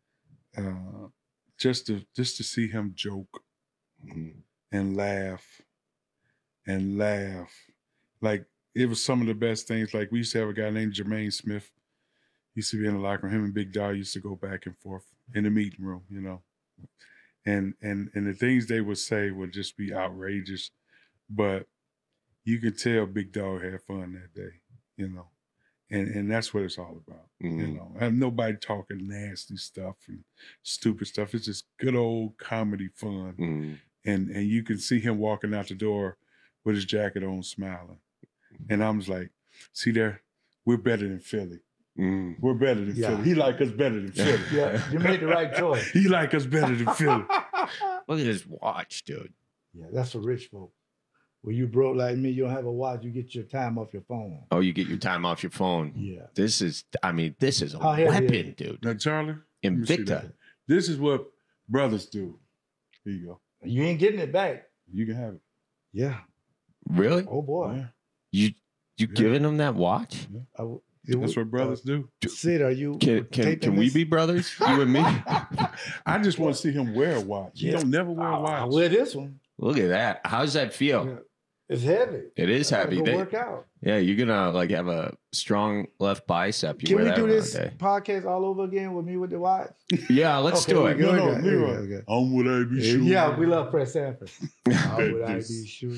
uh, just to just to see him joke and laugh and laugh, like it was some of the best things. Like we used to have a guy named Jermaine Smith. He used to be in the locker room. Him and Big Dog used to go back and forth in the meeting room, you know. And and and the things they would say would just be outrageous, but you could tell Big Dog had fun that day, you know. And and that's what it's all about, Mm-hmm. you know. And nobody talking nasty stuff and stupid stuff. It's just good old comedy fun. Mm-hmm. And and you can see him walking out the door with his jacket on, smiling. And I'm just like, see there, we're better than Philly. Mm-hmm. We're better than Yeah. Philly. He like us better than Philly. Yeah, you made the right choice. He like us better than Philly. Look at his watch, dude. Yeah, that's for rich folk. When you broke like me, you don't have a watch, you get your time off your phone. Oh, you get your time off your phone. Yeah. This is, I mean, this is a How heavy is weapon, it? dude. Now, Charlie, let me see Invicta. that. This is what brothers do. Here you go. You ain't getting it back. You can have it. Yeah. Really? Oh boy. Yeah. You you giving him that watch? I w- That's what brothers do. Sid, are you Can can, taping can we this? be brothers? You and me? I just want to see him wear a watch. He Yeah. don't never wear a I watch. wear this one. Look at that. How's that feel? It's heavy. It is I gotta heavy. go They- work out. Yeah, you're gonna like have a strong left bicep. You Can wear we that do around this all day. podcast all over again with me with the watch? Yeah, let's Okay, do we it. good. No, no, Okay, Leroy. okay, okay. I'm would I be Yeah, sure? yeah, we love Fred Sanford. How would I be sure?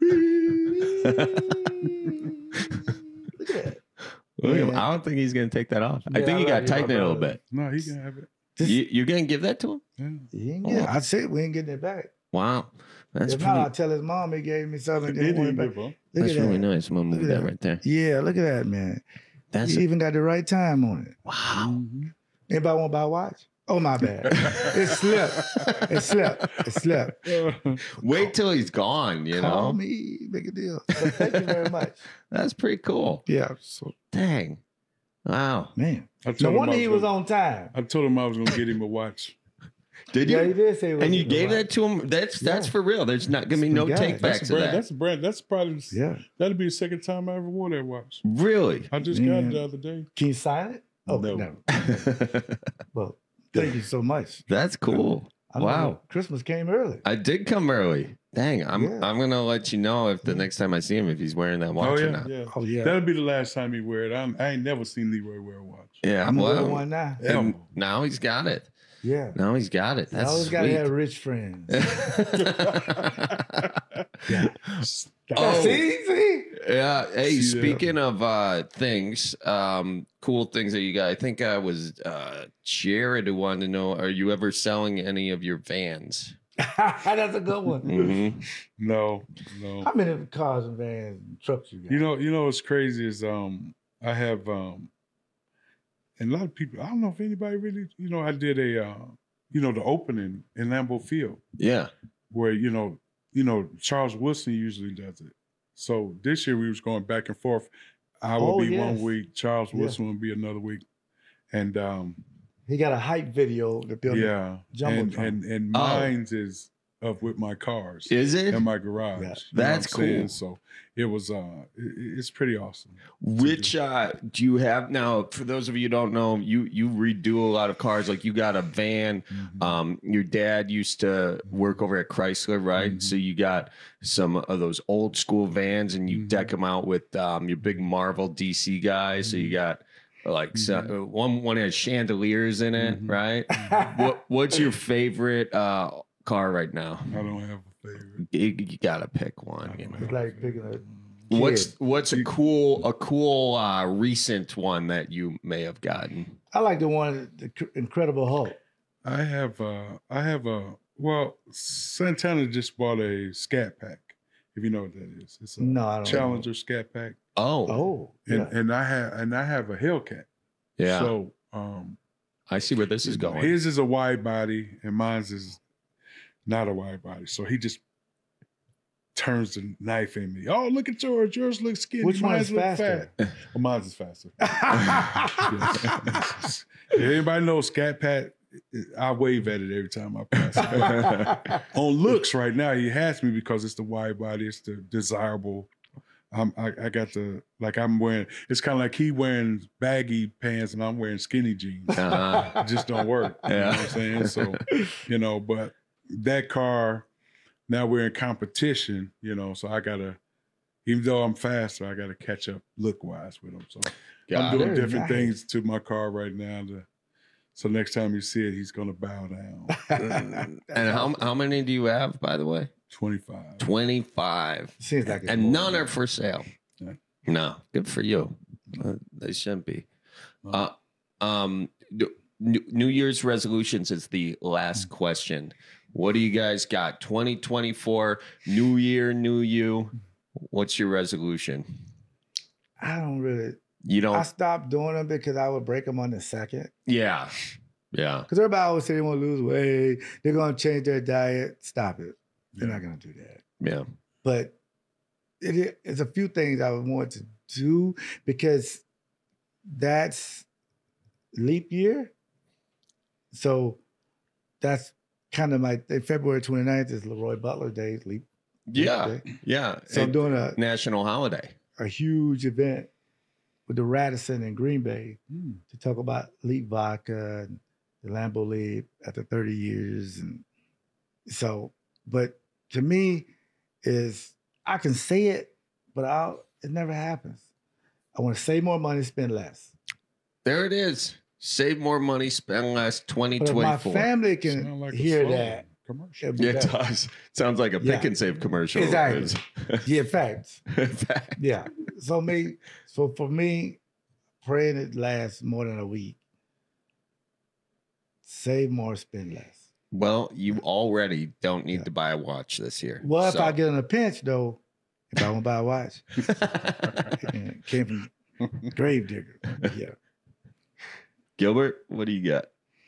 Look at that. Look at him. Yeah. I don't think he's gonna take that off. I Yeah, think I you love got to you, tighten my it a little brother. bit. No, he can have it. You, you're gonna give that to him? He ain't get it. I said we ain't getting it back. Wow, that's if pretty. not, I'll tell his mom he gave me something. He Didn't want it didn't back. give up. Look That's at really that. nice. I'm gonna move Look that at right there. Yeah, look at that, man. That's you a- even got the right time on it. Wow. Anybody want to buy a watch? Oh, my bad. It slipped. It slipped. It slipped. Wait till he's gone. You Call know, me. Big a deal. But thank you very much. that's pretty cool. Yeah. So, Dang. Wow. man. I told No him I wonder he was gonna- on time. I told him I was going to get him a watch. Did you? Yeah, he did say he was And you getting a gave watch. that to him. That's that's Yeah. for real. There's not gonna be no Yeah, take That's backs a of brand. that. That's a brand. That's probably Yeah. that'll be the second time I ever wore that watch. Really? I just Man. got it the other day. Can you sign it? Oh, No. no. Well, thank you so much. That's cool. I know Wow. Christmas came early. I did come early. Dang. I'm Yeah. I'm gonna let you know if the next time I see him if he's wearing that Oh watch or yeah, not. yeah. Oh, yeah. That'll be the last time he wear it. I'm, I ain't never seen Leroy wear a watch. Yeah. I'm well, wearing one now. and now he's got it. Yeah. Now he's got it. I That's always got to sweet. have rich friends. Oh. See? See? Yeah. Hey, See that? speaking of uh things, um, cool things that you got. I think I was uh Jared who wanted to know, are you ever selling any of your vans? That's a good one. Mm-hmm. No, no. How many cars and vans and trucks you got? You know, you know what's crazy is um I have um and a lot of people I don't know if anybody really you know I did a uh you know the opening in Lambeau Field Yeah. where you know you know Charles Wilson usually does it. So this year we was going back and forth. I will Oh, be yes. one week, Charles Yeah. Wilson will be another week. And um He got a hype video to build. yeah. And Jumbotron. and, and Oh. mine's is of with my cars. Is it? in my garage. Yeah. You know That's what I'm saying? cool. So it was uh it, it's pretty awesome. Which uh do you have now? For those of you who don't know, you you redo a lot of cars. Like you got a van. Mm-hmm. Um, your dad used to work over at Chrysler, right? Mm-hmm. So you got some of those old school vans, and you Mm-hmm. deck them out with um your big Marvel D C guys. So you got like so, Mm-hmm. uh, one one has chandeliers in it, right? what what's your favorite uh car right now? I don't have a favorite. You, you gotta pick one. You know? It's like picking a What's kid. what's a cool a cool uh, recent one that you may have gotten? I like the one, the Cr- Incredible Hulk. I have uh I have a well Santana just bought a scat pack, if you know what that is. It's a No, I don't know. Challenger scat pack. Oh, Oh, And yeah. and I have and I have a Hellcat. yeah. So um I see where this is going. his is a wide body and mine's is not a wide body. So he just turns the knife in me. Oh, look at yours. Yours looks skinny. Which one Mine's is look faster? fat. Well, mine's is faster. If anybody knows Scat Pat, I wave at it every time I pass it. On looks right now, he has me because it's the wide body. It's the desirable. I'm, I, I got the, like I'm wearing, it's kind of like he wearing baggy pants and I'm wearing skinny jeans. Uh-huh. It just don't work. You know what I'm saying? So, you know, but that car, now we're in competition, you know, so I got to, even though I'm faster, I got to catch up look-wise with him. So Got I'm doing it. different Nice. things to my car right now. To, so next time you see it, he's going to bow down. And how how many do you have, by the way? twenty-five. twenty-five. Seems like it's And more. none are for sale. Yeah. No, good for you. Uh, they shouldn't be. Uh, um, New New Year's resolutions is the last question. What do you guys got? twenty twenty-four, New Year, New You. What's your resolution? I don't really. You don't. I stopped doing them because I would break them on the second. Yeah, yeah. Because everybody always say they want to lose weight, they're going to change their diet. Stop it. They're not going to do that. Yeah. But it, i- it's a few things I would want to do because that's leap year. So that's kind of my February twenty-ninth is Leroy Butler Day, leap. Yeah, Day. yeah. So I'm It- doing a, national holiday. a huge event with the Radisson in Green Bay mm. to talk about Leap Vodka and the Lambeau Leap after thirty years. And so, but to me is I can say it, but I'll, it never happens. I want to save more money, spend less. There it is. Save more money, spend less, twenty twenty-four. But if my family can like hear that. Commercial. Yeah, it does. Sounds like a pick yeah. and save commercial. Exactly. yeah, facts. facts. Yeah. So me, so for me, praying it lasts more than a week. Save more, spend less. Well, you already don't need yeah. to buy a watch this year. Well, so. if I get in a pinch though, if I want to buy a watch, it came from Gravedigger. Yeah. Gilbert, what do you got?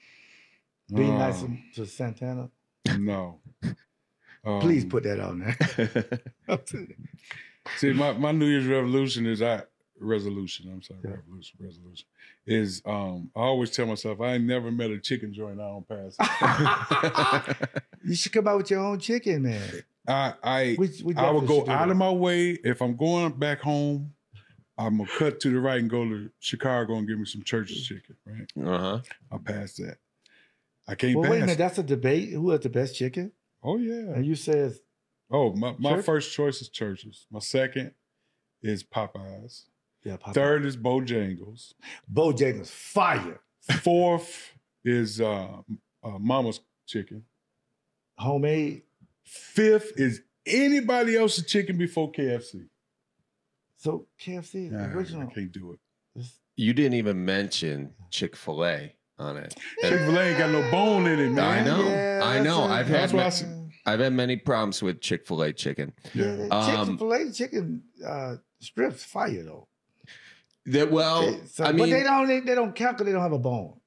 Be um, nice to Santana. No. Um, Please put that on there. See, my, my New Year's revolution is I resolution. I'm sorry, yeah. revolution, resolution is um I always tell myself I ain't never met a chicken joint I don't pass. You should come out with your own chicken, man. I I which, which I would go out of my way if I'm going back home. I'm gonna cut to the right and go to Chicago and get me some Church's chicken. Right? Uh huh. I'll pass that. I can't well, pass. Wait a minute, that's a debate. Who has the best chicken? Oh yeah. And you said, oh my, my first choice is Church's. My second is Popeyes. Yeah. Popeyes. Third is Bojangles. Bojangles fire. Fourth is uh, uh, Mama's chicken. Homemade. Fifth is anybody else's chicken before K F C. So K F C is nah, original. I can't do it. You didn't even mention Chick-fil-A on it. Chick-fil-A ain't got no bone in it, man. I know. Yeah, I know. a, I've had ma- I've had many problems with Chick-fil-A chicken. Yeah, um, Chick-fil-A chicken uh, strips fire though. That well, so, I but mean, they don't they, they don't count because they don't have a bone.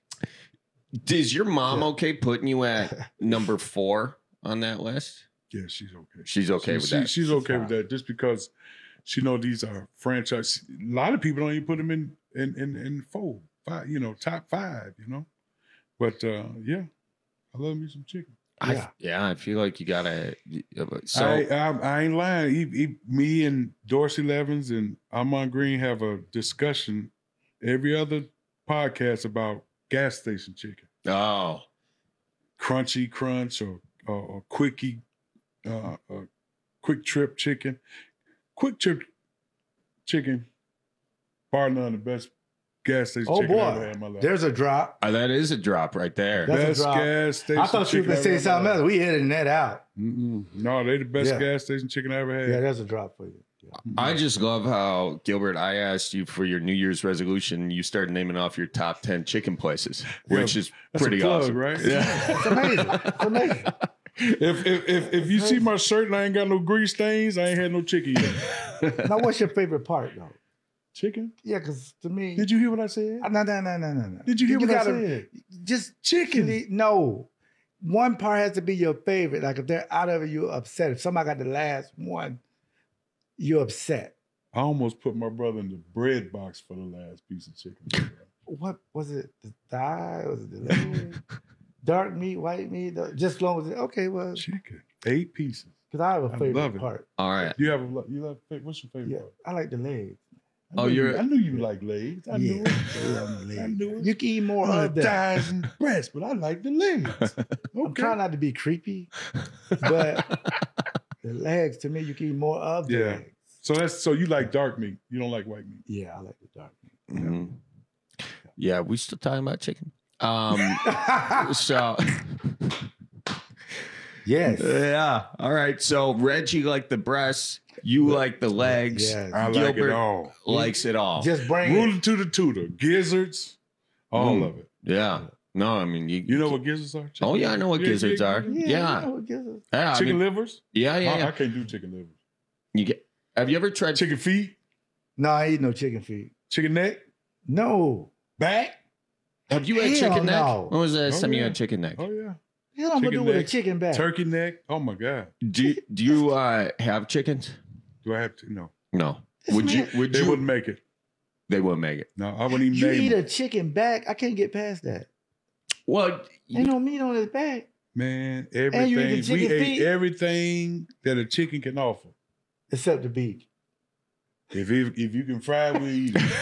Is your mom okay putting you at number four on that list? Yeah, she's okay. She's okay she, with she, that. She's okay with that just because she know these are franchise. A lot of people don't even put them in in in, in four, five, you know, top five, you know. But uh, yeah, I love me some chicken. I, yeah. yeah, I feel like you gotta. So I, I, I ain't lying. He, he, me and Dorsey Levens and Armand Green have a discussion every other podcast about gas station chicken. Oh, Crunchy Crunch or or, or Quickie, uh, uh, Quick Trip chicken, Quick Trip chicken. Bar none, the best gas station oh chicken boy. I ever had in my life. There's a drop. Uh, that is a drop right there. That's best a drop. gas station. I thought you were gonna say something else. We editing that out. Mm-mm. No, they the best Yeah. gas station chicken I ever had. Yeah, there's a drop for you. Yeah. I just love how, Gilbert, I asked you for your New Year's resolution. You started naming off your top ten chicken places, which Yeah, is that's pretty a plug, awesome. right? Yeah. It's amazing. It's amazing. If, if if if you see my shirt and I ain't got no grease stains, I ain't had no chicken yet. Now, what's your favorite part though? Chicken? Yeah, because to me, Did you hear what I said? Uh, no, no, no, no, no, no. Did you hear what I gotta- said? Just Chicken. see- No, one part has to be your favorite. Like if they're out of it, you're upset. If somebody got the last one, you're upset. I almost put my brother in the bread box for the last piece of chicken. What was it? The thigh? Was it the leg? Dark meat, white meat? Just as long as it, okay, well, Chicken. Eight pieces. because I have a I favorite love it. part. All right. You have a lo- you love what's your favorite Yeah, part? I like the legs. I Oh, knew you're- you, I knew you like legs. I yeah, knew it. yeah, I'm a leg. I knew it. You can eat more I of like that. thighs and breasts, but I like the legs. Okay. I'm trying not to be creepy, but the legs to me, you can eat more of the Yeah. legs. So that's so you like dark meat. You don't like white meat. Yeah, I like the dark meat. Mhm. Yeah, we still talking about chicken. Um, so Yes. yeah. All right. So Reggie liked the breasts. You like the legs. Yes. I like Gilbert it all. likes it all. Just bring Rooter it. to the tutor, gizzards, all Mm. of it. Yeah. No, I mean you. You know what gizzards are? Chicken Oh yeah, I know what yeah, gizzards yeah, are. yeah. Yeah. I know what gives us- Yeah, I Chicken mean- livers? Yeah, yeah, I, yeah. I can't do chicken livers. You get. Have you ever tried Chicken feet, No, I ain't no chicken feet. chicken neck, No. back. Have you had Hell chicken neck? no. When was the last Oh, time you yeah. had chicken neck? Oh yeah. Hell, I'm gonna Chicken do with a neck, chicken back. Turkey neck. Oh my god. Do you, do you uh, have chickens? Do I have to? No. No. This Would you? man- Would They you? wouldn't make it. They wouldn't make it. No, I wouldn't even You name eat them. a chicken back, I can't get past that. Well, Ain't no meat on his back. Man, And you eat the everything. We chicken ate feet? everything that a chicken can offer. Except the beef. If it, if you can fry it, we'll eat it.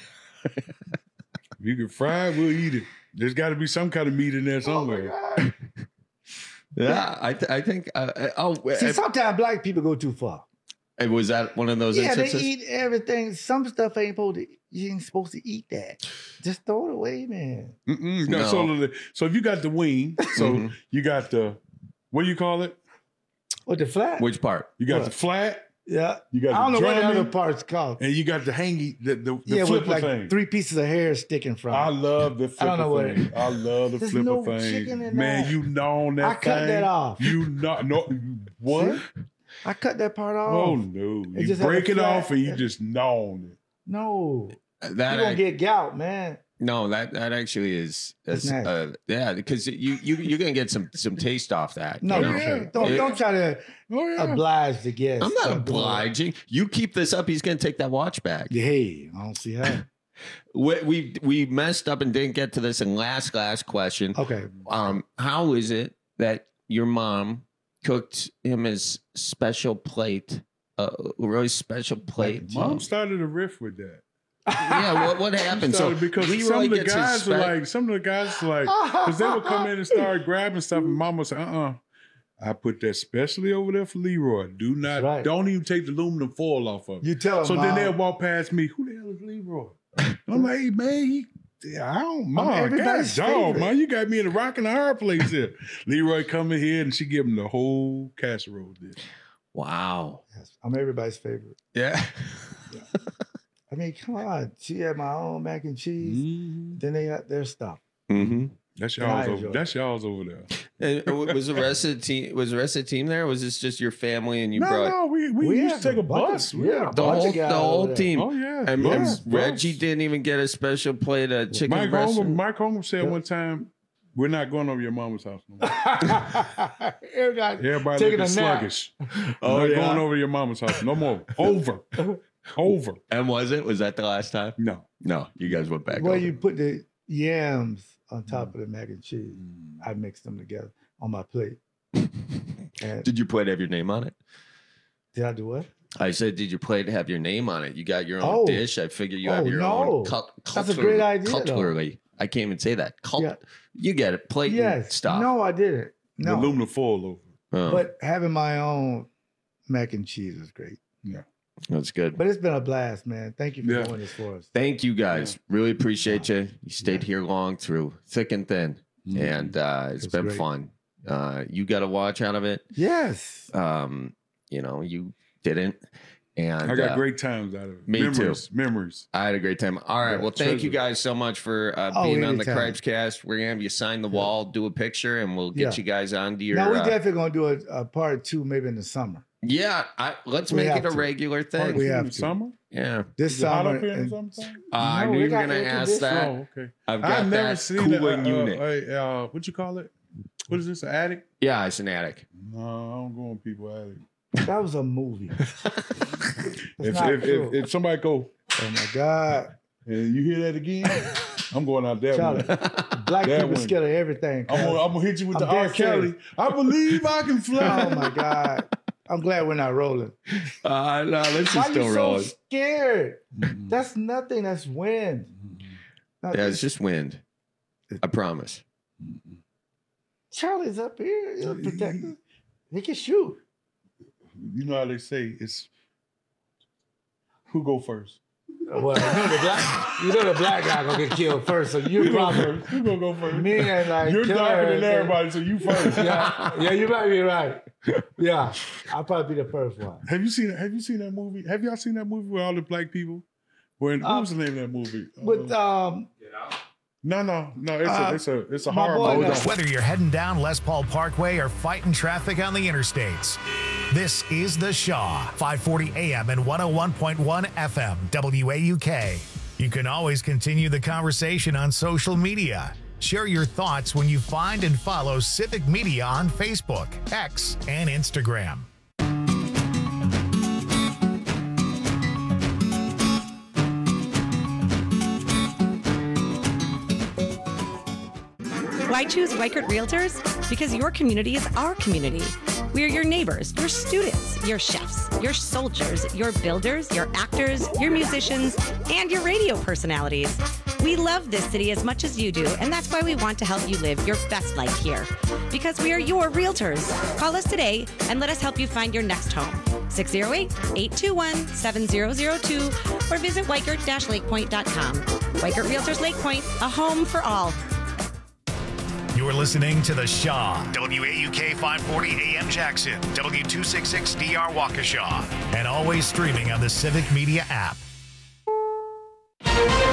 If you can fry it, we'll eat it. There's got to be some kind of meat in there somewhere. Oh yeah, I th- I think. Uh, oh, See, sometimes black people go too far. uh, was that one of those Yeah, instances? they eat everything. Some stuff ain't supposed to. You ain't supposed to eat that. Just throw it away, man. Mm-mm, no, No. So, so if you got the wing, so Mhm. you got the, what do you call it? What, the flat? Which part? You got What? the flat, Yeah. you got I don't the know what the drumming, other part's called. and you got the hangy, the, the, the yeah, with flipper like thing. three pieces of hair sticking from I it. love the flipper I don't know what it thing. is. I love the There's flipper no thing. chicken in Man, that. you know that I cut thing. that off. You not no what? See? I cut that part off. Oh no! It You just had break a it flat- off and you just gnaw on it. No. That you don't I- get gout, man. No, that that actually is, That's is nice. uh, yeah, because you you you're gonna get some some taste off that. No, you you know? can't. Don't, It- don't try to Oh, yeah. oblige the guest. I'm not Don't do it. obliging. You keep this up, he's gonna take that watch back. Hey, I don't see how. We, we we messed up and didn't get to this in last last question. Okay. Um, how is it that your mom cooked him his special plate, uh, really special plate? Mom started a riff with that. Yeah, what what happened? So Started because Leroy some of the gets his guys were spe- like, some of the guys were like, because they would come in and start grabbing stuff, and Mom would say, "Uh-uh, I put that specially over there for Leroy. Do not, right. don't even take the aluminum foil off of it." You tell him, So then Mom. they'll walk past me. Who the hell is Leroy? And I'm like, hey, man, he, yeah, I don't, I'm Mom, God, everybody's dog, favorite. man, you got me in a rock and a hard place here. Leroy come in here and she give him the whole casserole dish. Wow. Yes, I'm everybody's favorite. Yeah. I mean, come on. She had my own mac and cheese. Then they got their stuff. Mm-hmm. That's And I y'all's over. enjoy it. That's y'all's over there. And w- was the rest of the team was the rest of the team there? Or was this just your family and you No, brought no, we we, We used have to take a a bunch bus. of- We yeah, had a a the bunch whole of guys the whole over there. team? Oh yeah, And, yeah, and bus. Reggie didn't even get a special plate of chicken Mike breast. Holmes, Mike Holmes said one time, "We're not going over your mama's house no more." Everybody, Everybody taking looking a nap. sluggish. Oh, We're not yeah? going over your mama's house no more. Over, over. And was it? Was that the last time? No, No, you guys went back. Well, over. you put the yams on top of the mac and cheese. I mixed them together on my plate. And Did your plate have your name on it? did I do what? I said, did your plate have your name on it? You got your own Oh. dish. I figure you Oh, have your no. own cut. That's a great idea, though. Cutlery. I can't even say that. Cult- Yeah. You get it. Plate and Yes. stuff. No, I didn't. the No. aluminum foil over. Oh, But having my own mac and cheese was great. Yeah, that's good. But it's been a blast, man. Thank you for Yeah. doing this for us. Thank you guys. Really appreciate you. You stayed here long through thick and thin, and uh, it's That's been great. fun. Uh, you got a watch out of it. Yes. Um, you know, you didn't. And I got uh, great times out of it. me too. memories, Memories. I had a great time. All right. Yeah, well, thank you treasure. guys so much for uh, Oh, being on the anytime. Cripes Cast. We're gonna have you sign the wall, do a picture, and we'll get Yeah. you guys onto your. Now, we uh, definitely going to do a, a part two maybe in the summer. yeah, I, let's We make have it a to. regular thing. We In have the to. summer. Yeah. This Is it hot summer. up here in the and- summertime? Uh, I No, knew we you were got gonna air ask that. Oh, okay. I've got I've never that seen cooling a, unit. Uh, a, uh, what you call it? What is this? An attic? Yeah, it's an attic. No, I don't go in people's attic. That was a movie. If, not if, true. if if somebody go Oh my God. and you hear that again, I'm going out there. Charlie, black That people one. scared of everything. I'm gonna, I'm gonna hit you with I'm the R. dead Kelly. serious. I believe I can fly. Oh my God. I'm glad we're not rolling. Uh, no, this is Why still you rolling. so scared? That's nothing. That's wind. Nothing. Yeah, it's just wind. I promise. Charlie's up here. He'll protect us. He can shoot. You know how they say it's who go first. Well, you know the black, you know the black guy gonna get killed first, so you Who go probably first? Who gonna go first? me and like You're killer darker than and- everybody, so you first. Yeah, yeah, you might be right. Yeah, I'll probably be the first one. Have you seen? Have you seen that movie? Have y'all seen that movie with all the black people? When what Uh, was the name of that movie? With Uh, um, no, no, no. It's uh, a, it's a, it's a my horror boy movie. knows. Whether you're heading down Les Paul Parkway or fighting traffic on the interstates, this is The Shaw, five forty A M and one oh one point one F M, W A U K. You can always continue the conversation on social media. Share your thoughts when you find and follow Civic Media on Facebook, X, and Instagram. Why choose Weichert Realtors? Because your community is our community. We're your neighbors, your students, your chefs, your soldiers, your builders, your actors, your musicians, and your radio personalities. We love this city as much as you do, and that's why we want to help you live your best life here. Because we are your realtors. Call us today and let us help you find your next home. six oh eight, eight two one, seven oh oh two or visit Weikert Lake Point dot com. Weikert Realtors Lake Point, a home for all. You're listening to The Shaw, W A U K five forty A M Jackson, W two sixty-six D R Waukesha, and always streaming on the Civic Media app.